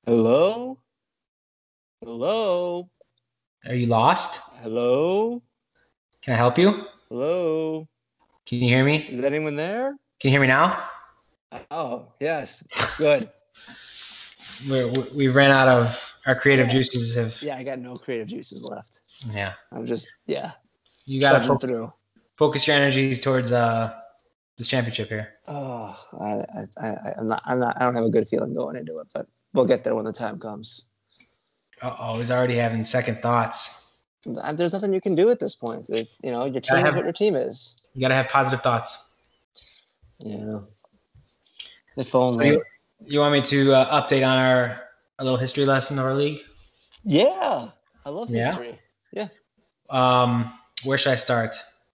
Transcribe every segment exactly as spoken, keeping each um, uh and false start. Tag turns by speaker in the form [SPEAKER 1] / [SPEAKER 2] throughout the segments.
[SPEAKER 1] Hello? Hello?
[SPEAKER 2] Are you lost?
[SPEAKER 1] Hello?
[SPEAKER 2] Can I help you?
[SPEAKER 1] Hello?
[SPEAKER 2] Can you hear me?
[SPEAKER 1] Is anyone there?
[SPEAKER 2] Can you hear me now?
[SPEAKER 1] Oh, yes. Good.
[SPEAKER 2] We're, we we ran out of our creative
[SPEAKER 1] Yeah.
[SPEAKER 2] juices. Have
[SPEAKER 1] Yeah, I got no creative juices left.
[SPEAKER 2] yeah.
[SPEAKER 1] I'm just, yeah,
[SPEAKER 2] You gotta
[SPEAKER 1] trudging
[SPEAKER 2] fo-
[SPEAKER 1] through.
[SPEAKER 2] focus your energy towards uh this championship here.
[SPEAKER 1] Oh, I, I, I, I'm not, I'm not, I don't have a good feeling going into it, but we'll get there when the time comes.
[SPEAKER 2] Uh oh, he's already having second thoughts.
[SPEAKER 1] There's nothing you can do at this point. It, you know, your team
[SPEAKER 2] Gotta
[SPEAKER 1] is
[SPEAKER 2] have-
[SPEAKER 1] what your team is.
[SPEAKER 2] You gotta have positive thoughts.
[SPEAKER 1] Yeah. If
[SPEAKER 2] So
[SPEAKER 1] only.
[SPEAKER 2] you, you want me to uh, update on our a little history lesson of our league?
[SPEAKER 1] Yeah. I love
[SPEAKER 2] Yeah?
[SPEAKER 1] history. Yeah.
[SPEAKER 2] Um, where should I start?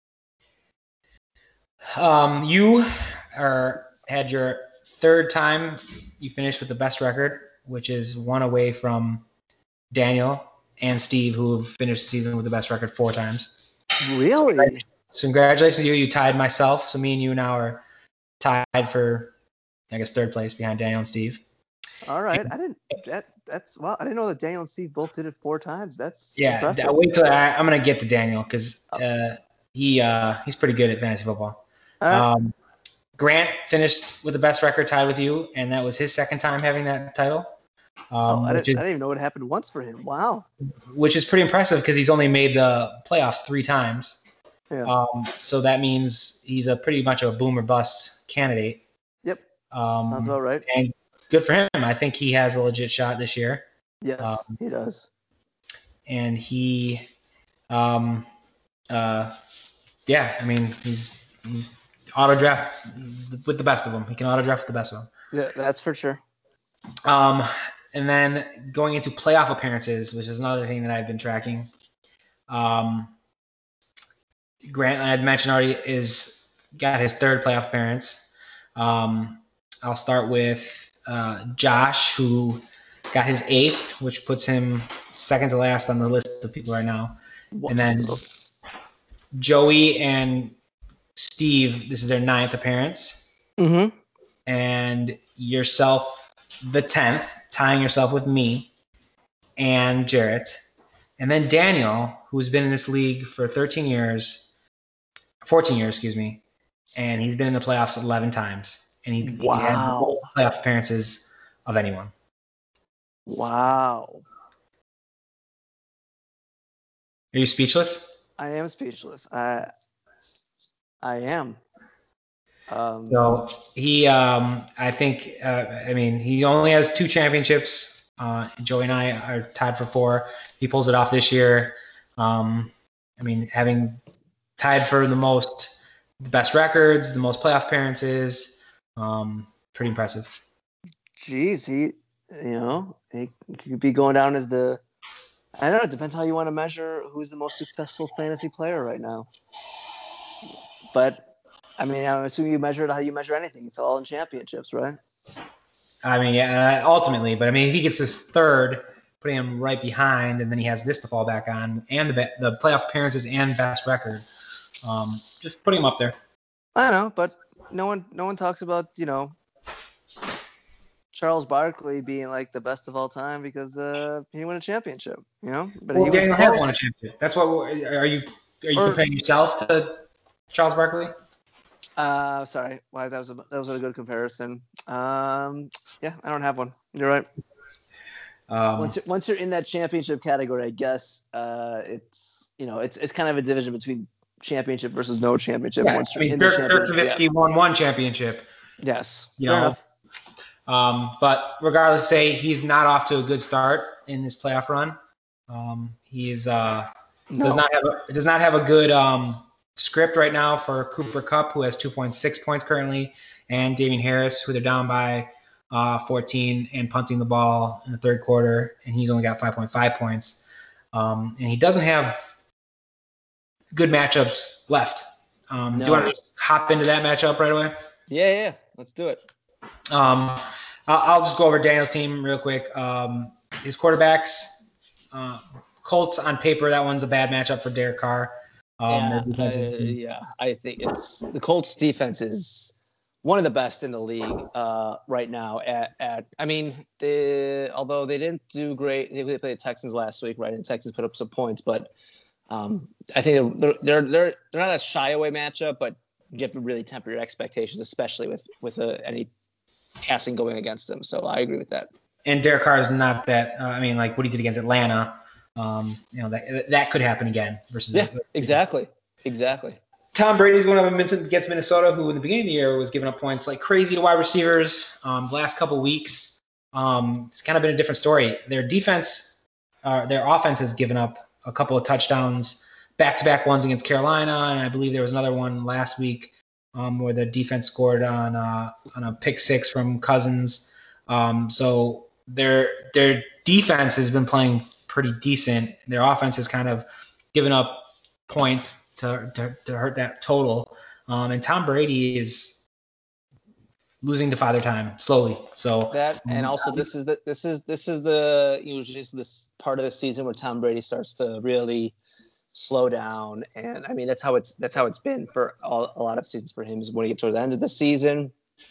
[SPEAKER 2] Um, you are had your third time you finished with the best record, which is one away from Daniel and Steve, who have finished the season with the best record four times.
[SPEAKER 1] Really?
[SPEAKER 2] So congratulations to you. You tied myself. So me and you now are tied for, I guess, third place behind Daniel and Steve.
[SPEAKER 1] All right. I didn't. That that's well. I didn't know that Daniel and Steve both did it four times. That's
[SPEAKER 2] Yeah,
[SPEAKER 1] impressive.
[SPEAKER 2] I'll wait till I, I'm gonna get to Daniel because uh, he uh, he's pretty good at fantasy football.
[SPEAKER 1] All right.
[SPEAKER 2] Um, Grant finished with the best record, tied with you, and that was his second time having that title. Um,
[SPEAKER 1] oh, I
[SPEAKER 2] which
[SPEAKER 1] didn't.
[SPEAKER 2] is
[SPEAKER 1] I didn't even know it happened once for him. Wow.
[SPEAKER 2] which is pretty impressive because he's only made the playoffs three times.
[SPEAKER 1] Yeah.
[SPEAKER 2] Um, so that means he's a pretty much a boom or bust candidate.
[SPEAKER 1] Yep.
[SPEAKER 2] Um,
[SPEAKER 1] Sounds about right.
[SPEAKER 2] And good for him. I think he has a legit shot this year.
[SPEAKER 1] Yes,
[SPEAKER 2] Um,
[SPEAKER 1] he does.
[SPEAKER 2] And he, um, uh, yeah, I mean, he's he's auto draft with the best of them. He can auto draft with the best of them.
[SPEAKER 1] Yeah, that's for sure.
[SPEAKER 2] Um, and then going into playoff appearances, which is another thing that I've been tracking. Um, Grant, I had mentioned already, is got his third playoff appearance. Um, I'll start with uh, Josh, who got his eighth, which puts him second to last on the list of people right now.
[SPEAKER 1] What?
[SPEAKER 2] And then Joey and Steve, this is their ninth appearance.
[SPEAKER 1] Mm-hmm.
[SPEAKER 2] And yourself, the tenth, tying yourself with me and Jarrett. And then Daniel, who's been in this league for thirteen years, fourteen years, excuse me, and he's been in the playoffs eleven times. And he,
[SPEAKER 1] Wow.
[SPEAKER 2] he had the most playoff appearances of anyone.
[SPEAKER 1] Wow.
[SPEAKER 2] Are you speechless?
[SPEAKER 1] I am speechless. I I am. Um,
[SPEAKER 2] So he, um, I think, uh, I mean, he only has two championships. Uh, Joey and I are tied for four. He pulls it off this year. Um, I mean, having tied for the most, the best records, the most playoff appearances, um, pretty impressive.
[SPEAKER 1] Geez, he, you know, he could be going down as the. I don't know. It depends how you want to measure who's the most successful fantasy player right now. But I mean, I'm assuming you measure it how you measure anything. It's all in championships, right?
[SPEAKER 2] I mean, yeah, ultimately, but I mean, if he gets his third, putting him right behind, and then he has this to fall back on, and the the playoff appearances and best record, um, just put him up there.
[SPEAKER 1] I know, but no one, no one talks about you know Charles Barkley being like the best of all time because uh, he won a championship. You know, but
[SPEAKER 2] Well,
[SPEAKER 1] he
[SPEAKER 2] Daniel
[SPEAKER 1] was
[SPEAKER 2] has
[SPEAKER 1] close.
[SPEAKER 2] won a championship. That's what. Are you are you
[SPEAKER 1] Or-
[SPEAKER 2] comparing yourself to Charles Barkley?
[SPEAKER 1] Uh, sorry, why that was a that was a good comparison. Um, yeah, I don't have one. You're right.
[SPEAKER 2] Um,
[SPEAKER 1] Once you're, once you're in that championship category, I guess uh, it's you know it's it's kind of a division between championship versus no championship.
[SPEAKER 2] yeah,
[SPEAKER 1] Once
[SPEAKER 2] I
[SPEAKER 1] you're
[SPEAKER 2] mean,
[SPEAKER 1] in the
[SPEAKER 2] Dirk, Dirk
[SPEAKER 1] championship,
[SPEAKER 2] Nowitzki won one championship.
[SPEAKER 1] yeah. yes,
[SPEAKER 2] You
[SPEAKER 1] fair
[SPEAKER 2] know,
[SPEAKER 1] enough.
[SPEAKER 2] um, but regardless, say he's not off to a good start in this playoff run. Um, he is uh,
[SPEAKER 1] No.
[SPEAKER 2] does not have a, does not have a good um, script right now for Cooper Kupp, who has two point six points currently, and Damien Harris, who they're down by uh, fourteen and punting the ball in the third quarter, and he's only got five point five points. Um, and he doesn't have good matchups left. Um,
[SPEAKER 1] No.
[SPEAKER 2] Do you want to just hop into that matchup right away?
[SPEAKER 1] Yeah, yeah. Let's do it.
[SPEAKER 2] Um, I'll, I'll just go over Daniel's team real quick. Um, his quarterbacks, uh, Colts on paper, that one's a bad matchup for Derek Carr. Um,
[SPEAKER 1] yeah,
[SPEAKER 2] their defense is-
[SPEAKER 1] uh, yeah. I think it's the Colts defense is one of the best in the league uh, right now. At, at I mean, the although they didn't do great, they played the Texans last week, right? And Texans put up some points, but um, I think they're they're they're they're not a shy away matchup, but you have to really temper your expectations, especially with with uh, any passing going against them. So I agree with that.
[SPEAKER 2] And Derek Carr is not that. Uh, I mean, like what he did against Atlanta, um, you know, that that could happen again. Versus
[SPEAKER 1] yeah, exactly, exactly.
[SPEAKER 2] Tom Brady's one of them against Minnesota, who in the beginning of the year was giving up points like crazy to wide receivers. Um, the last couple of weeks, um, it's kind of been a different story. Their defense, uh, their offense has given up a couple of touchdowns, back-to-back ones against Carolina, and I believe there was another one last week um, where the defense scored on uh, on a pick six from Cousins. Um, so their their defense has been playing pretty decent. Their offense has kind of given up points to to, to hurt that total. Um, and Tom Brady is losing to Father Time slowly. So
[SPEAKER 1] that, and also this is the this is this is the usually this part of the season where Tom Brady starts to really slow down. And I mean that's how it's that's how it's been for all, a lot of seasons for him. Is when you get toward the end of the season,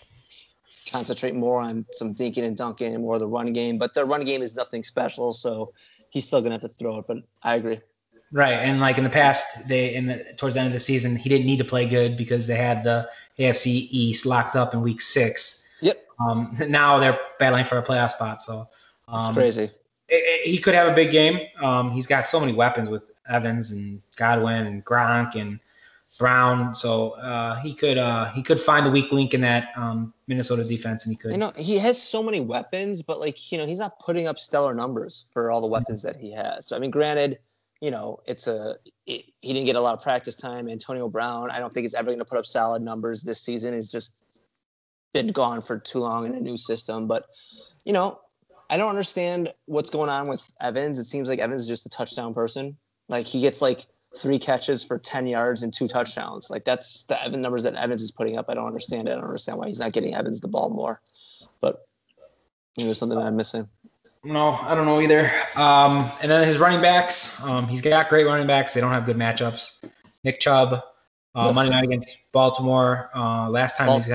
[SPEAKER 1] concentrate more on some dinking and dunking and more of the run game. But the run game is nothing special, so he's still gonna have to throw it. But I agree.
[SPEAKER 2] Right, and like in the past, they in the towards the end of the season, he didn't need to play good because they had the A F C East locked up in Week Six.
[SPEAKER 1] Yep.
[SPEAKER 2] Um, now they're battling for a playoff spot, so um,
[SPEAKER 1] it's crazy.
[SPEAKER 2] It, it, he could have a big game. Um, he's got so many weapons with Evans and Godwin and Gronk and Brown, so uh, he could uh, he could find the weak link in that um, Minnesota defense, and he could.
[SPEAKER 1] You know, he has so many weapons, but like you know, he's not putting up stellar numbers for all the weapons that he has. So I mean, granted. You know, it's a it, he didn't get a lot of practice time. Antonio Brown, I don't think he's ever going to put up solid numbers this season. He's just been gone for too long in a new system. But, you know, I don't understand what's going on with Evans. It seems like Evans is just a touchdown person. Like he gets like three catches for ten yards and two touchdowns. Like that's the Evans numbers that Evans is putting up. I don't understand it. I don't understand why he's not getting Evans the ball more. But you know, there's something that I'm missing.
[SPEAKER 2] No, I don't know either. Um, and then his running backs, um, he's got great running backs. They don't have good matchups. Nick Chubb, uh, Monday night against Baltimore. Uh, last time
[SPEAKER 1] Balt-
[SPEAKER 2] he's got,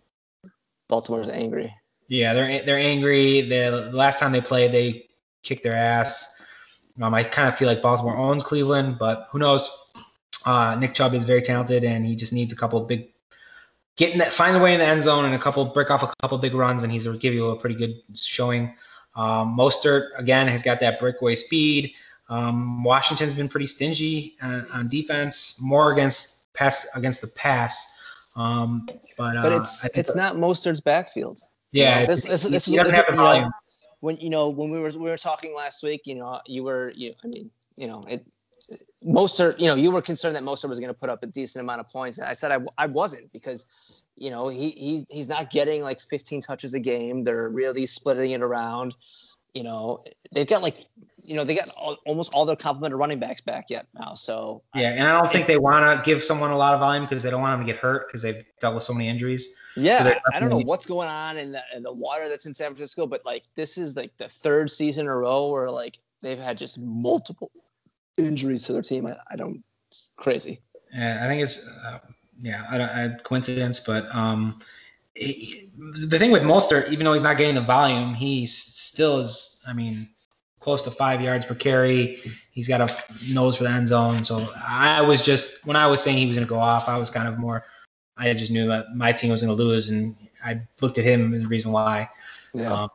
[SPEAKER 1] Baltimore's angry.
[SPEAKER 2] Yeah, they're they're angry. The last time they played, they kicked their ass. Um, I kind of feel like Baltimore owns Cleveland, but who knows? Uh, Nick Chubb is very talented, and he just needs a couple of big getting that find a way in the end zone and a couple break off a couple big runs, and he's will give you a pretty good showing. Um, Mostert, again, has got that breakaway speed. Um, Washington's been pretty stingy on, on defense, more against pass against the pass. Um, but uh,
[SPEAKER 1] but it's it's not Mostert's backfield.
[SPEAKER 2] Yeah,
[SPEAKER 1] you know, this, this, this,
[SPEAKER 2] he doesn't
[SPEAKER 1] this,
[SPEAKER 2] have the
[SPEAKER 1] you
[SPEAKER 2] volume.
[SPEAKER 1] know, when you know when we were we were talking last week, you know, you were you. I mean, you know, it. Mostert, you know, you were concerned that Mostert was going to put up a decent amount of points, and I said I, I wasn't because. You know, he he he's not getting like fifteen touches a game. They're really splitting it around. You know, they've got like, you know, they got all, almost all their complementary running backs back yet now. So
[SPEAKER 2] yeah, and I don't think they want to give someone a lot of volume because they don't want them to get hurt because they've dealt with so many injuries.
[SPEAKER 1] Yeah,
[SPEAKER 2] so
[SPEAKER 1] I don't know what's going on in the in the water that's in San Francisco, but like this is like the third season in a row where like they've had just multiple injuries to their team. I, I don't. It's crazy.
[SPEAKER 2] Yeah, I think it's. Uh, Yeah, I don't, I, coincidence, but um, he, the thing with Mostert, even though he's not getting the volume, he still is. I mean, close to five yards per carry. He's got a nose for the end zone. So I was just when I was saying he was going to go off, I was kind of more. I just knew that my team was going to lose, and I looked at him as the reason why.
[SPEAKER 1] Yeah.
[SPEAKER 2] Um,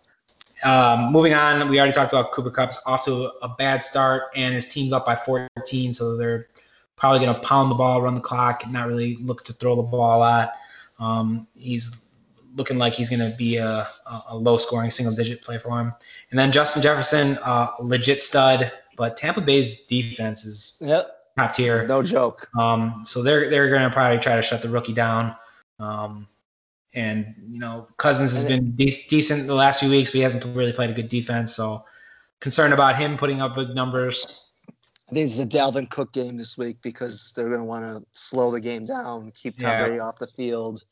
[SPEAKER 2] um, moving on, we already talked about Cooper Kupp's off to a bad start, and his team's up by fourteen, so they're. Probably going to pound the ball, run the clock, and not really look to throw the ball a lot. Um, he's looking like he's going to be a, a low-scoring single-digit play for him. And then Justin Jefferson, uh, legit stud, but Tampa Bay's defense is
[SPEAKER 1] yep.
[SPEAKER 2] top tier.
[SPEAKER 1] No joke.
[SPEAKER 2] Um, so they're they're going to probably try to shut the rookie down. Um, and you know, Cousins has been de- decent the last few weeks, but he hasn't really played a good defense. So concerned about him putting up big numbers.
[SPEAKER 1] I think it's a Dalvin Cook game this week because they're going to want to slow the game down, keep Tom
[SPEAKER 2] Yeah.
[SPEAKER 1] Brady off the field,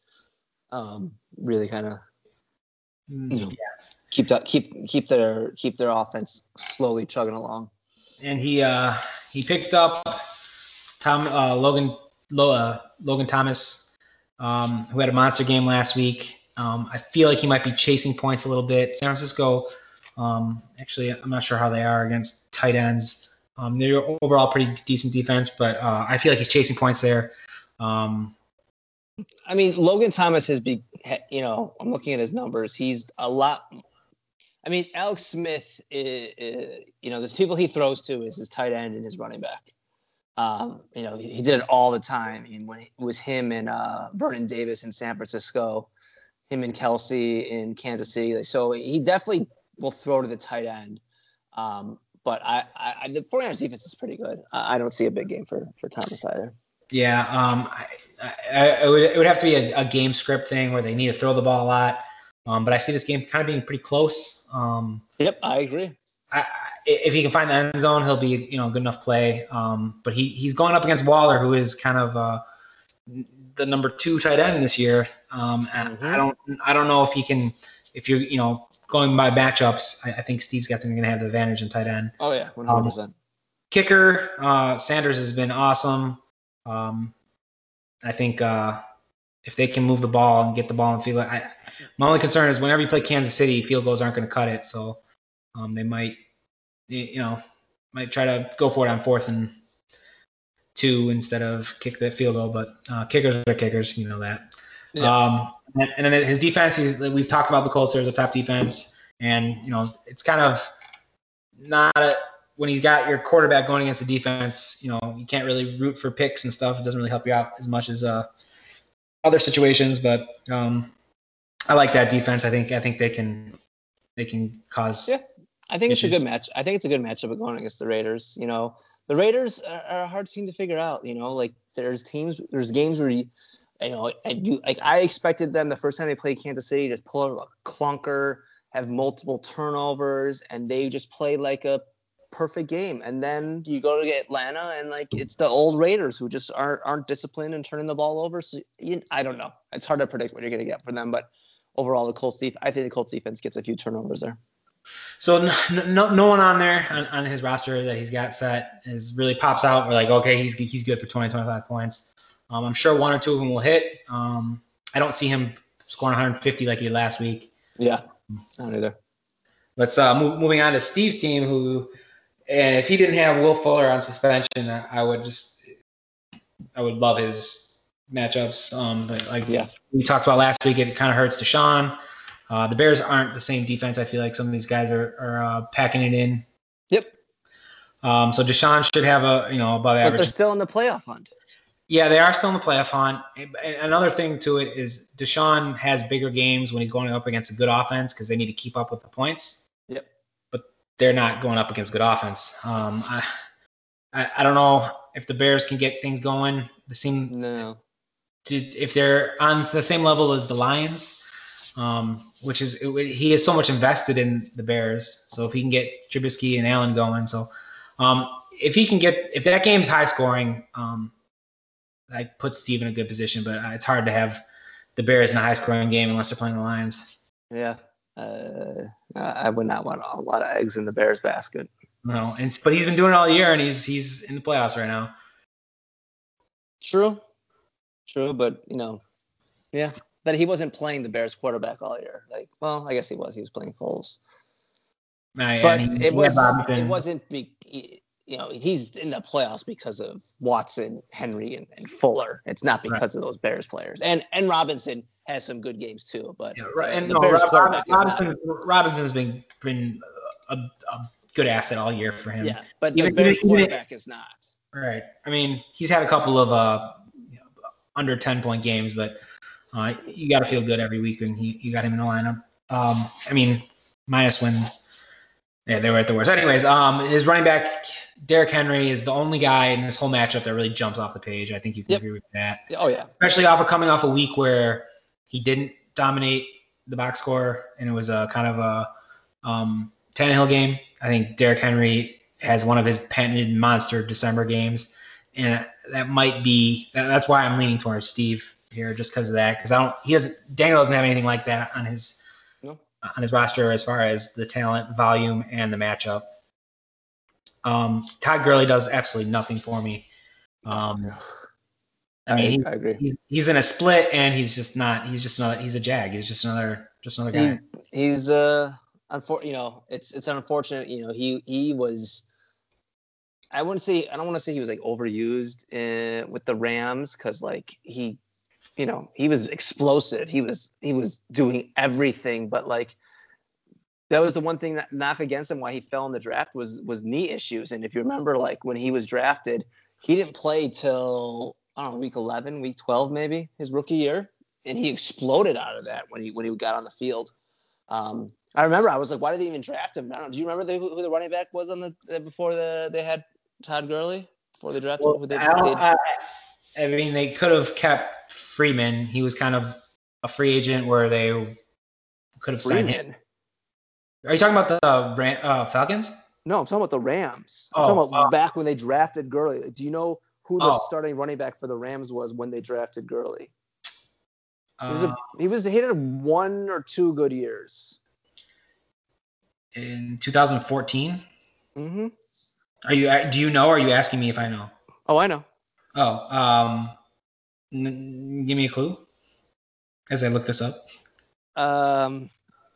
[SPEAKER 1] um, really kind of you know,
[SPEAKER 2] Yeah.
[SPEAKER 1] keep that keep keep their keep their offense slowly chugging along.
[SPEAKER 2] And he uh, he picked up Tom uh, Logan Lo- uh, Logan Thomas um, who had a monster game last week. Um, I feel like he might be chasing points a little bit. San Francisco, um, actually, I'm not sure how they are against tight ends. Um, they're overall pretty decent defense, but uh, I feel like he's chasing points there. Um,
[SPEAKER 1] I mean, Logan Thomas has been, you know, I'm looking at his numbers. He's a lot. I mean, Alex Smith, is, is, you know, the people he throws to is his tight end and his running back. Um, you know, he, he did it all the time. I mean, when it was him and uh, Vernon Davis in San Francisco, him and Kelsey in Kansas City. So he definitely will throw to the tight end. Um, but I, I, the 49ers defense is pretty good. I, I don't see a big game for, for Thomas either.
[SPEAKER 2] Yeah, um, I, I, it, would, it would have to be a, a game script thing where they need to throw the ball a lot. Um, but I see this game kind of being pretty close. Um,
[SPEAKER 1] yep, I agree.
[SPEAKER 2] I, if he can find the end zone, he'll be, you know, good enough play. Um, but he he's going up against Waller, who is kind of uh, the number two tight end this year. Um, and mm-hmm. I don't I don't know if he can. If you're, you know, going by matchups, I, I think Steve's got going to have the advantage in tight end.
[SPEAKER 1] Oh yeah, one hundred percent.
[SPEAKER 2] Um, kicker, uh, Sanders has been awesome. Um, I think uh, if they can move the ball and get the ball in the field, I, my only concern is whenever you play Kansas City, field goals aren't going to cut it. So um, they might, you know, might try to go for it on fourth and two instead of kick the field goal. But uh, kickers are kickers, you know that. Yeah. Um, and, and then his defense, he's, we've talked about the Colts as a top defense, and you know it's kind of not a, when he's got your quarterback going against the defense. You know you can't really root for picks and stuff. It doesn't really help you out as much as uh, other situations. But um, I like that defense. I think I think they can they can cause.
[SPEAKER 1] Yeah, I think
[SPEAKER 2] issues.
[SPEAKER 1] It's a good match. I think it's a good matchup going against the Raiders. You know, the Raiders are, are a hard team to figure out. You know, like there's teams, there's games where you. You know, I do like I expected them the first time they played Kansas City just pull out a clunker, have multiple turnovers, and they just play like a perfect game. And then you go to Atlanta, and like it's the old Raiders who just aren't aren't disciplined and turning the ball over. So you, I don't know. It's hard to predict what you're going to get from them, but overall, the Colts defense, I think the Colts defense gets a few turnovers there.
[SPEAKER 2] So no, no, no one on there on, on his roster that he's got set is really pops out. We're like, okay, he's he's good for twenty, twenty-five points. Um, I'm sure one or two of them will hit. Um, I don't see him scoring one hundred fifty like he did last week.
[SPEAKER 1] Yeah, not either.
[SPEAKER 2] Let's uh, move, moving on to Steve's team, who, and if he didn't have Will Fuller on suspension, I, I would just, I would love his matchups. Um, but like
[SPEAKER 1] yeah.
[SPEAKER 2] we talked about last week, it kind of hurts Deshaun. Uh, the Bears aren't the same defense. I feel like some of these guys are, are uh, packing it in.
[SPEAKER 1] Yep.
[SPEAKER 2] Um, so Deshaun should have a, you know, above average.
[SPEAKER 1] But they're still in the playoff hunt.
[SPEAKER 2] Yeah, they are still in the playoff hunt. And another thing to it is Deshaun has bigger games when he's going up against a good offense because they need to keep up with the points.
[SPEAKER 1] Yep.
[SPEAKER 2] But they're not going up against good offense. Um, I, I, I don't know if the Bears can get things going. They seem
[SPEAKER 1] no.
[SPEAKER 2] to, to, if they're on the same level as the Lions, um, which is it, he is so much invested in the Bears. So if he can get Trubisky and Allen going, so um, if he can get if that game's high scoring. Um, That puts Steve in a good position, but it's hard to have the Bears in a high-scoring game unless they're playing the Lions.
[SPEAKER 1] Yeah, uh, I would not want a lot of eggs in the Bears basket.
[SPEAKER 2] No, and but he's been doing it all year, and he's he's in the playoffs right now.
[SPEAKER 1] True, true, but you know, yeah, but he wasn't playing the Bears quarterback all year. Like, well, I guess he was. He was playing Foles,
[SPEAKER 2] uh,
[SPEAKER 1] but
[SPEAKER 2] he,
[SPEAKER 1] it was it wasn't. Be, You know, he's in the playoffs because of Watson, Henry, and, and Fuller. It's not because right. of those Bears players. And and Robinson has some good games too. But
[SPEAKER 2] yeah, right. and
[SPEAKER 1] the
[SPEAKER 2] no,
[SPEAKER 1] Bears
[SPEAKER 2] Rob,
[SPEAKER 1] quarterback
[SPEAKER 2] Robinson,
[SPEAKER 1] is not.
[SPEAKER 2] Robinson's been been a, a good asset all year for him.
[SPEAKER 1] Yeah, but even, the Bears even, quarterback even, is not.
[SPEAKER 2] Right. I mean, he's had a couple of uh, you know, under ten point games, but uh, you got to feel good every week when he you got him in the lineup. Um, I mean, minus when yeah they were at the worst. Anyways, um, his running back. Derrick Henry is the only guy in this whole matchup that really jumps off the page. I think you can
[SPEAKER 1] yep.
[SPEAKER 2] agree with that.
[SPEAKER 1] Oh, yeah.
[SPEAKER 2] Especially off of coming off a week where he didn't dominate the box score, and it was a kind of a um, Tannehill game. I think Derrick Henry has one of his patented monster December games, and that might be – that's why I'm leaning towards Steve here just because of that because I don't – he doesn't – Daniel doesn't have anything like that on his no. on his roster as far as the talent, volume, and the matchup. Um, Todd Gurley does absolutely nothing for me. Um, I mean,
[SPEAKER 1] I,
[SPEAKER 2] he,
[SPEAKER 1] I agree.
[SPEAKER 2] He's, he's in a split, and he's just not. He's just another. He's a jag. He's just another. Just another guy.
[SPEAKER 1] He, he's uh, unfor- You know, it's it's unfortunate. You know, he he was. I wouldn't say I don't want to say he was like overused uh, with the Rams because like he, you know, he was explosive. He was he was doing everything, but like that was the one thing that knock against him why he fell in the draft was was knee issues. And if you remember, like when he was drafted, he didn't play till I don't know week eleven, week twelve maybe his rookie year, and he exploded out of that when he when he got on the field. Um, I remember I was like, why did they even draft him? I don't know. Do you remember the, who the running back was on the before the they had Todd Gurley before they drafted?
[SPEAKER 2] Well,
[SPEAKER 1] who they,
[SPEAKER 2] I, don't,
[SPEAKER 1] they,
[SPEAKER 2] I, I mean, they could have kept Freeman. He was kind of a free agent where they could have signed him. Are you talking about the uh, uh, Falcons?
[SPEAKER 1] No, I'm talking about the Rams. I'm
[SPEAKER 2] oh,
[SPEAKER 1] talking about
[SPEAKER 2] uh,
[SPEAKER 1] back when they drafted Gurley. Do you know who the
[SPEAKER 2] oh.
[SPEAKER 1] starting running back for the Rams was when they drafted Gurley?
[SPEAKER 2] Uh,
[SPEAKER 1] he was a, he was he had one or two good years.
[SPEAKER 2] In two thousand fourteen?
[SPEAKER 1] Mm-hmm.
[SPEAKER 2] Are you? Do you know? Or are you asking me if I know?
[SPEAKER 1] Oh, I know.
[SPEAKER 2] Oh, um, n- give me a clue as I look this up.
[SPEAKER 1] Um,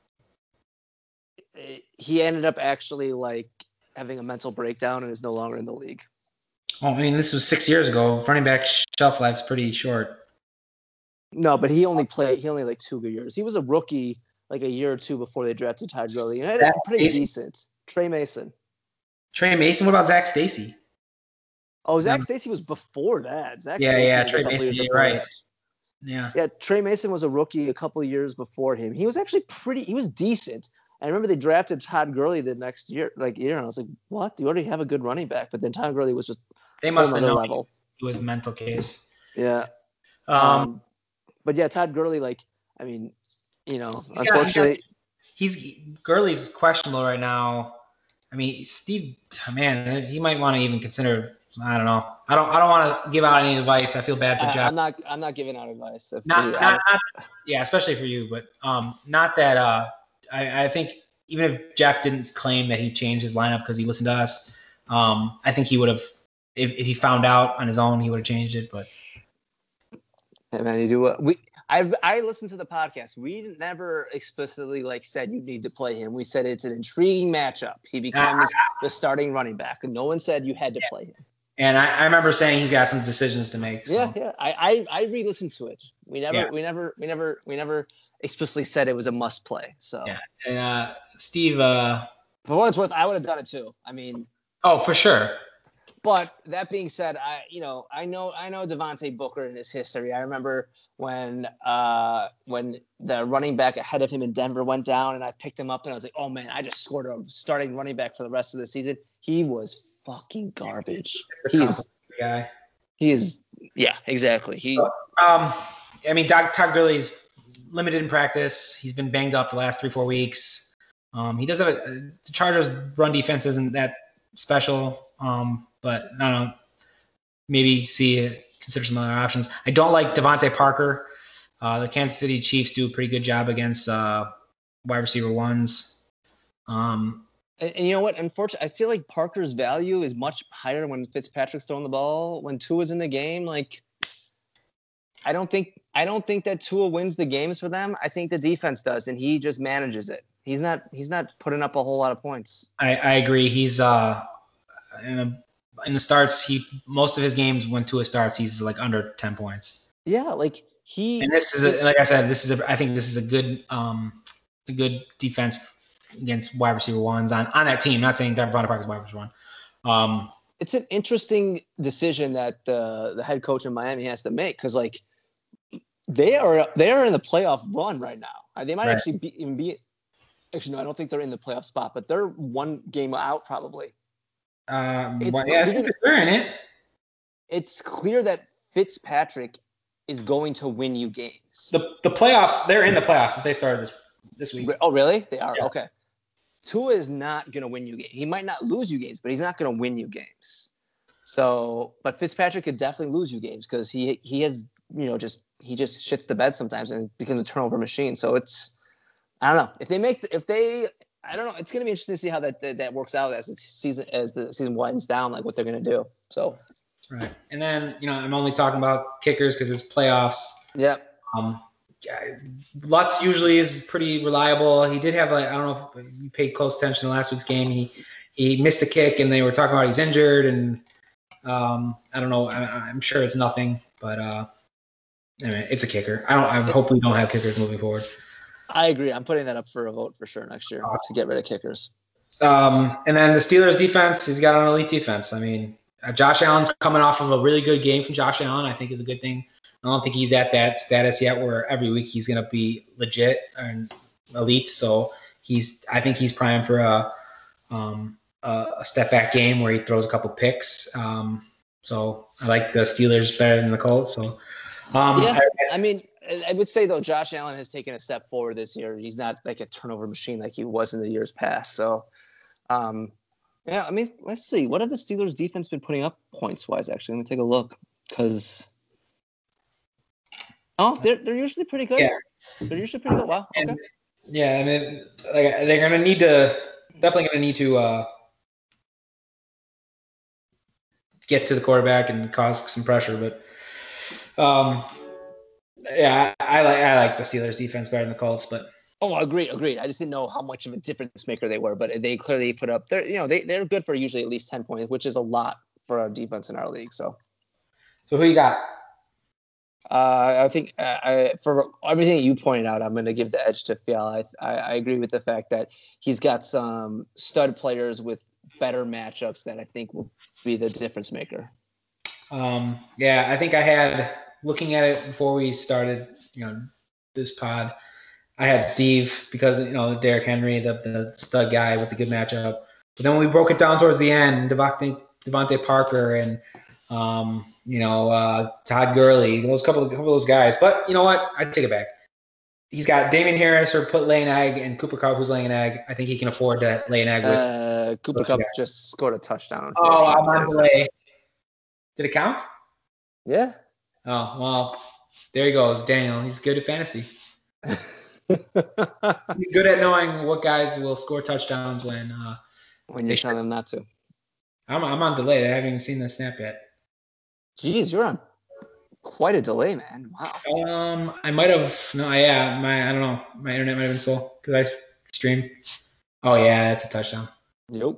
[SPEAKER 1] he ended up actually like having a mental breakdown and is no longer in the league.
[SPEAKER 2] Oh, I mean, this was six years ago. Running back shelf life's pretty short.
[SPEAKER 1] No, but he only played. He only had like two good years. He was a rookie like a year or two before they drafted Todd Gurley. And had pretty Stacey? decent. Trey Mason.
[SPEAKER 2] Trey Mason. What about Zach Stacy?
[SPEAKER 1] Oh, Zach no. Stacy was before that. Zach
[SPEAKER 2] yeah,
[SPEAKER 1] Stacey
[SPEAKER 2] yeah, Trey Mason. You're right. That. Yeah,
[SPEAKER 1] yeah. Trey Mason was a rookie a couple of years before him. He was actually pretty. He was decent. I remember they drafted Todd Gurley the next year, like year, and I was like, "What? You already have a good running back." But then Todd Gurley was just
[SPEAKER 2] they must have known
[SPEAKER 1] level.
[SPEAKER 2] It was mental case.
[SPEAKER 1] Yeah.
[SPEAKER 2] Um,
[SPEAKER 1] um, but yeah, Todd Gurley, like, I mean, you know,
[SPEAKER 2] he's
[SPEAKER 1] unfortunately,
[SPEAKER 2] got, he's, got, he's Gurley's questionable right now. I mean, Steve, man, he might want to even consider. I don't know. I don't. I don't want to give out any advice. I feel bad for Jeff.
[SPEAKER 1] I'm not. I'm not giving out advice. If
[SPEAKER 2] not,
[SPEAKER 1] we,
[SPEAKER 2] not, not, yeah, especially for you. But um, not that. Uh, I, I think even if Jeff didn't claim that he changed his lineup because he listened to us, um, I think he would have. If, if he found out on his own, he would have changed it. But
[SPEAKER 1] hey man, you do what we. I I listened to the podcast. We never explicitly like said you need to play him. We said it's an intriguing matchup. He becomes the starting running back, and no one said you had to play him.
[SPEAKER 2] And I, I remember saying he's got some decisions to make. So.
[SPEAKER 1] Yeah, yeah. I, I I re-listened to it. We never
[SPEAKER 2] yeah.
[SPEAKER 1] we never we never we never explicitly said it was a must play. So
[SPEAKER 2] yeah, and uh, Steve. Uh,
[SPEAKER 1] for what it's worth, I would have done it too. I mean,
[SPEAKER 2] oh for sure.
[SPEAKER 1] But that being said, I you know I know I know Devontae Booker and his history. I remember when uh, when the running back ahead of him in Denver went down, and I picked him up, and I was like, oh man, I just scored a starting running back for the rest of the season. He was fucking garbage. He is
[SPEAKER 2] guy.
[SPEAKER 1] He is yeah, exactly. He
[SPEAKER 2] um, I mean, Doug, Todd Gurley's limited in practice. He's been banged up the last three four weeks. Um, he does have a, the Chargers' run defense isn't that special. Um, But I don't know, maybe see consider some other options. I don't like Devontae Parker. Uh, the Kansas City Chiefs do a pretty good job against uh, wide receiver ones. Um,
[SPEAKER 1] and, and you know what? Unfortunately, I feel like Parker's value is much higher when Fitzpatrick's throwing the ball. When Tua's in the game, like I don't think I don't think that Tua wins the games for them. I think the defense does, and he just manages it. He's not he's not putting up a whole lot of points.
[SPEAKER 2] I, I agree. He's uh, in a In the starts, he most of his games when Tua starts, he's like under ten points.
[SPEAKER 1] Yeah, like he.
[SPEAKER 2] And this is a, like I said, this is a. I think this is a good, um, a good defense against wide receiver ones on, on that team. Not saying Devontae Parker's wide receiver one. Um,
[SPEAKER 1] it's an interesting decision that uh, the head coach in Miami has to make because like they are they are in the playoff run right now. They might right. actually be, even be. Actually, no, I don't think they're in the playoff spot, but they're one game out probably.
[SPEAKER 2] Um, well, yeah, I think they're in it.
[SPEAKER 1] It's clear that Fitzpatrick is going to win you games.
[SPEAKER 2] The the playoffs, they're in the playoffs if they started this this week.
[SPEAKER 1] Oh, really? They are?
[SPEAKER 2] Yeah.
[SPEAKER 1] Okay. Tua is not going to win you games. He might not lose you games, but he's not going to win you games. So, but Fitzpatrick could definitely lose you games because he he has, you know, just he just shits the bed sometimes and becomes a turnover machine. So it's, I don't know. If they make, if they, I don't know. It's going to be interesting to see how that, that that works out as the season as the season winds down, like what they're going to do. So,
[SPEAKER 2] Right. And then, you know, I'm only talking about kickers because it's playoffs.
[SPEAKER 1] Yep.
[SPEAKER 2] Um, Lutz usually is pretty reliable. He did have, like, I don't know if you paid close attention to last week's game. He he missed a kick, and they were talking about he's injured, and um, I don't know. I, I'm sure it's nothing, but uh, anyway, it's a kicker. I don't. I hope we don't have kickers moving forward.
[SPEAKER 1] I agree. I'm putting that up for a vote for sure next year to get rid of kickers.
[SPEAKER 2] Um, and then the Steelers defense, he's got an elite defense. I mean, uh, Josh Allen coming off of a really good game from Josh Allen, I think is a good thing. I don't think he's at that status yet where every week he's going to be legit and elite. So he's, I think he's primed for a, um, a step back game where he throws a couple picks. Um, so I like the Steelers better than the Colts. So um,
[SPEAKER 1] yeah,
[SPEAKER 2] I,
[SPEAKER 1] I mean, I would say though, Josh Allen has taken a step forward this year. He's not like a turnover machine like he was in the years past. So, um, yeah, I mean, let's see. What have the Steelers defense been putting up points wise? Actually, let me take a look because. Oh, they're they're usually pretty good.
[SPEAKER 2] Yeah.
[SPEAKER 1] They're usually pretty good. Wow. Okay.
[SPEAKER 2] And, yeah, I mean, like they're gonna need to definitely gonna need to uh, get to the quarterback and cause some pressure. But um, yeah, I, I like I like the Steelers defense better than the Colts. But
[SPEAKER 1] oh, agreed, agreed. I just didn't know how much of a difference maker they were, but they clearly put up. They're you know they they're good for usually at least ten points, which is a lot for our defense in our league. So,
[SPEAKER 2] so who you got?
[SPEAKER 1] Uh, I think uh, I, for everything that you pointed out, I'm going to give the edge to Fiala. I, I, I agree with the fact that he's got some stud players with better matchups that I think will be the difference maker.
[SPEAKER 2] Um, yeah, I think I had, looking at it before we started, you know, this pod, I had Steve because, you know, Derrick Henry, the, the stud guy with the good matchup. But then when we broke it down towards the end, Devontae, Devontae Parker and Um, you know, uh, Todd Gurley, those couple of, couple of those guys. But you know what? I take it back. He's got Damian Harris or put lay an egg and Cooper Kupp who's laying an egg. I think he can afford to lay an egg with.
[SPEAKER 1] Uh, Cooper Kupp just scored a touchdown.
[SPEAKER 2] Oh, I'm on delay. Did it count?
[SPEAKER 1] Yeah.
[SPEAKER 2] Oh, well, there he goes. Daniel, he's good at fantasy. He's good at knowing what guys will score touchdowns when uh,
[SPEAKER 1] when you're telling them not to.
[SPEAKER 2] I'm, I'm on delay. I haven't even seen the snap yet.
[SPEAKER 1] Jeez, you're on quite a delay, man. Wow.
[SPEAKER 2] Um, I might have no, yeah, my I don't know, my internet might have been slow because I streamed. Oh yeah, that's a touchdown.
[SPEAKER 1] Nope.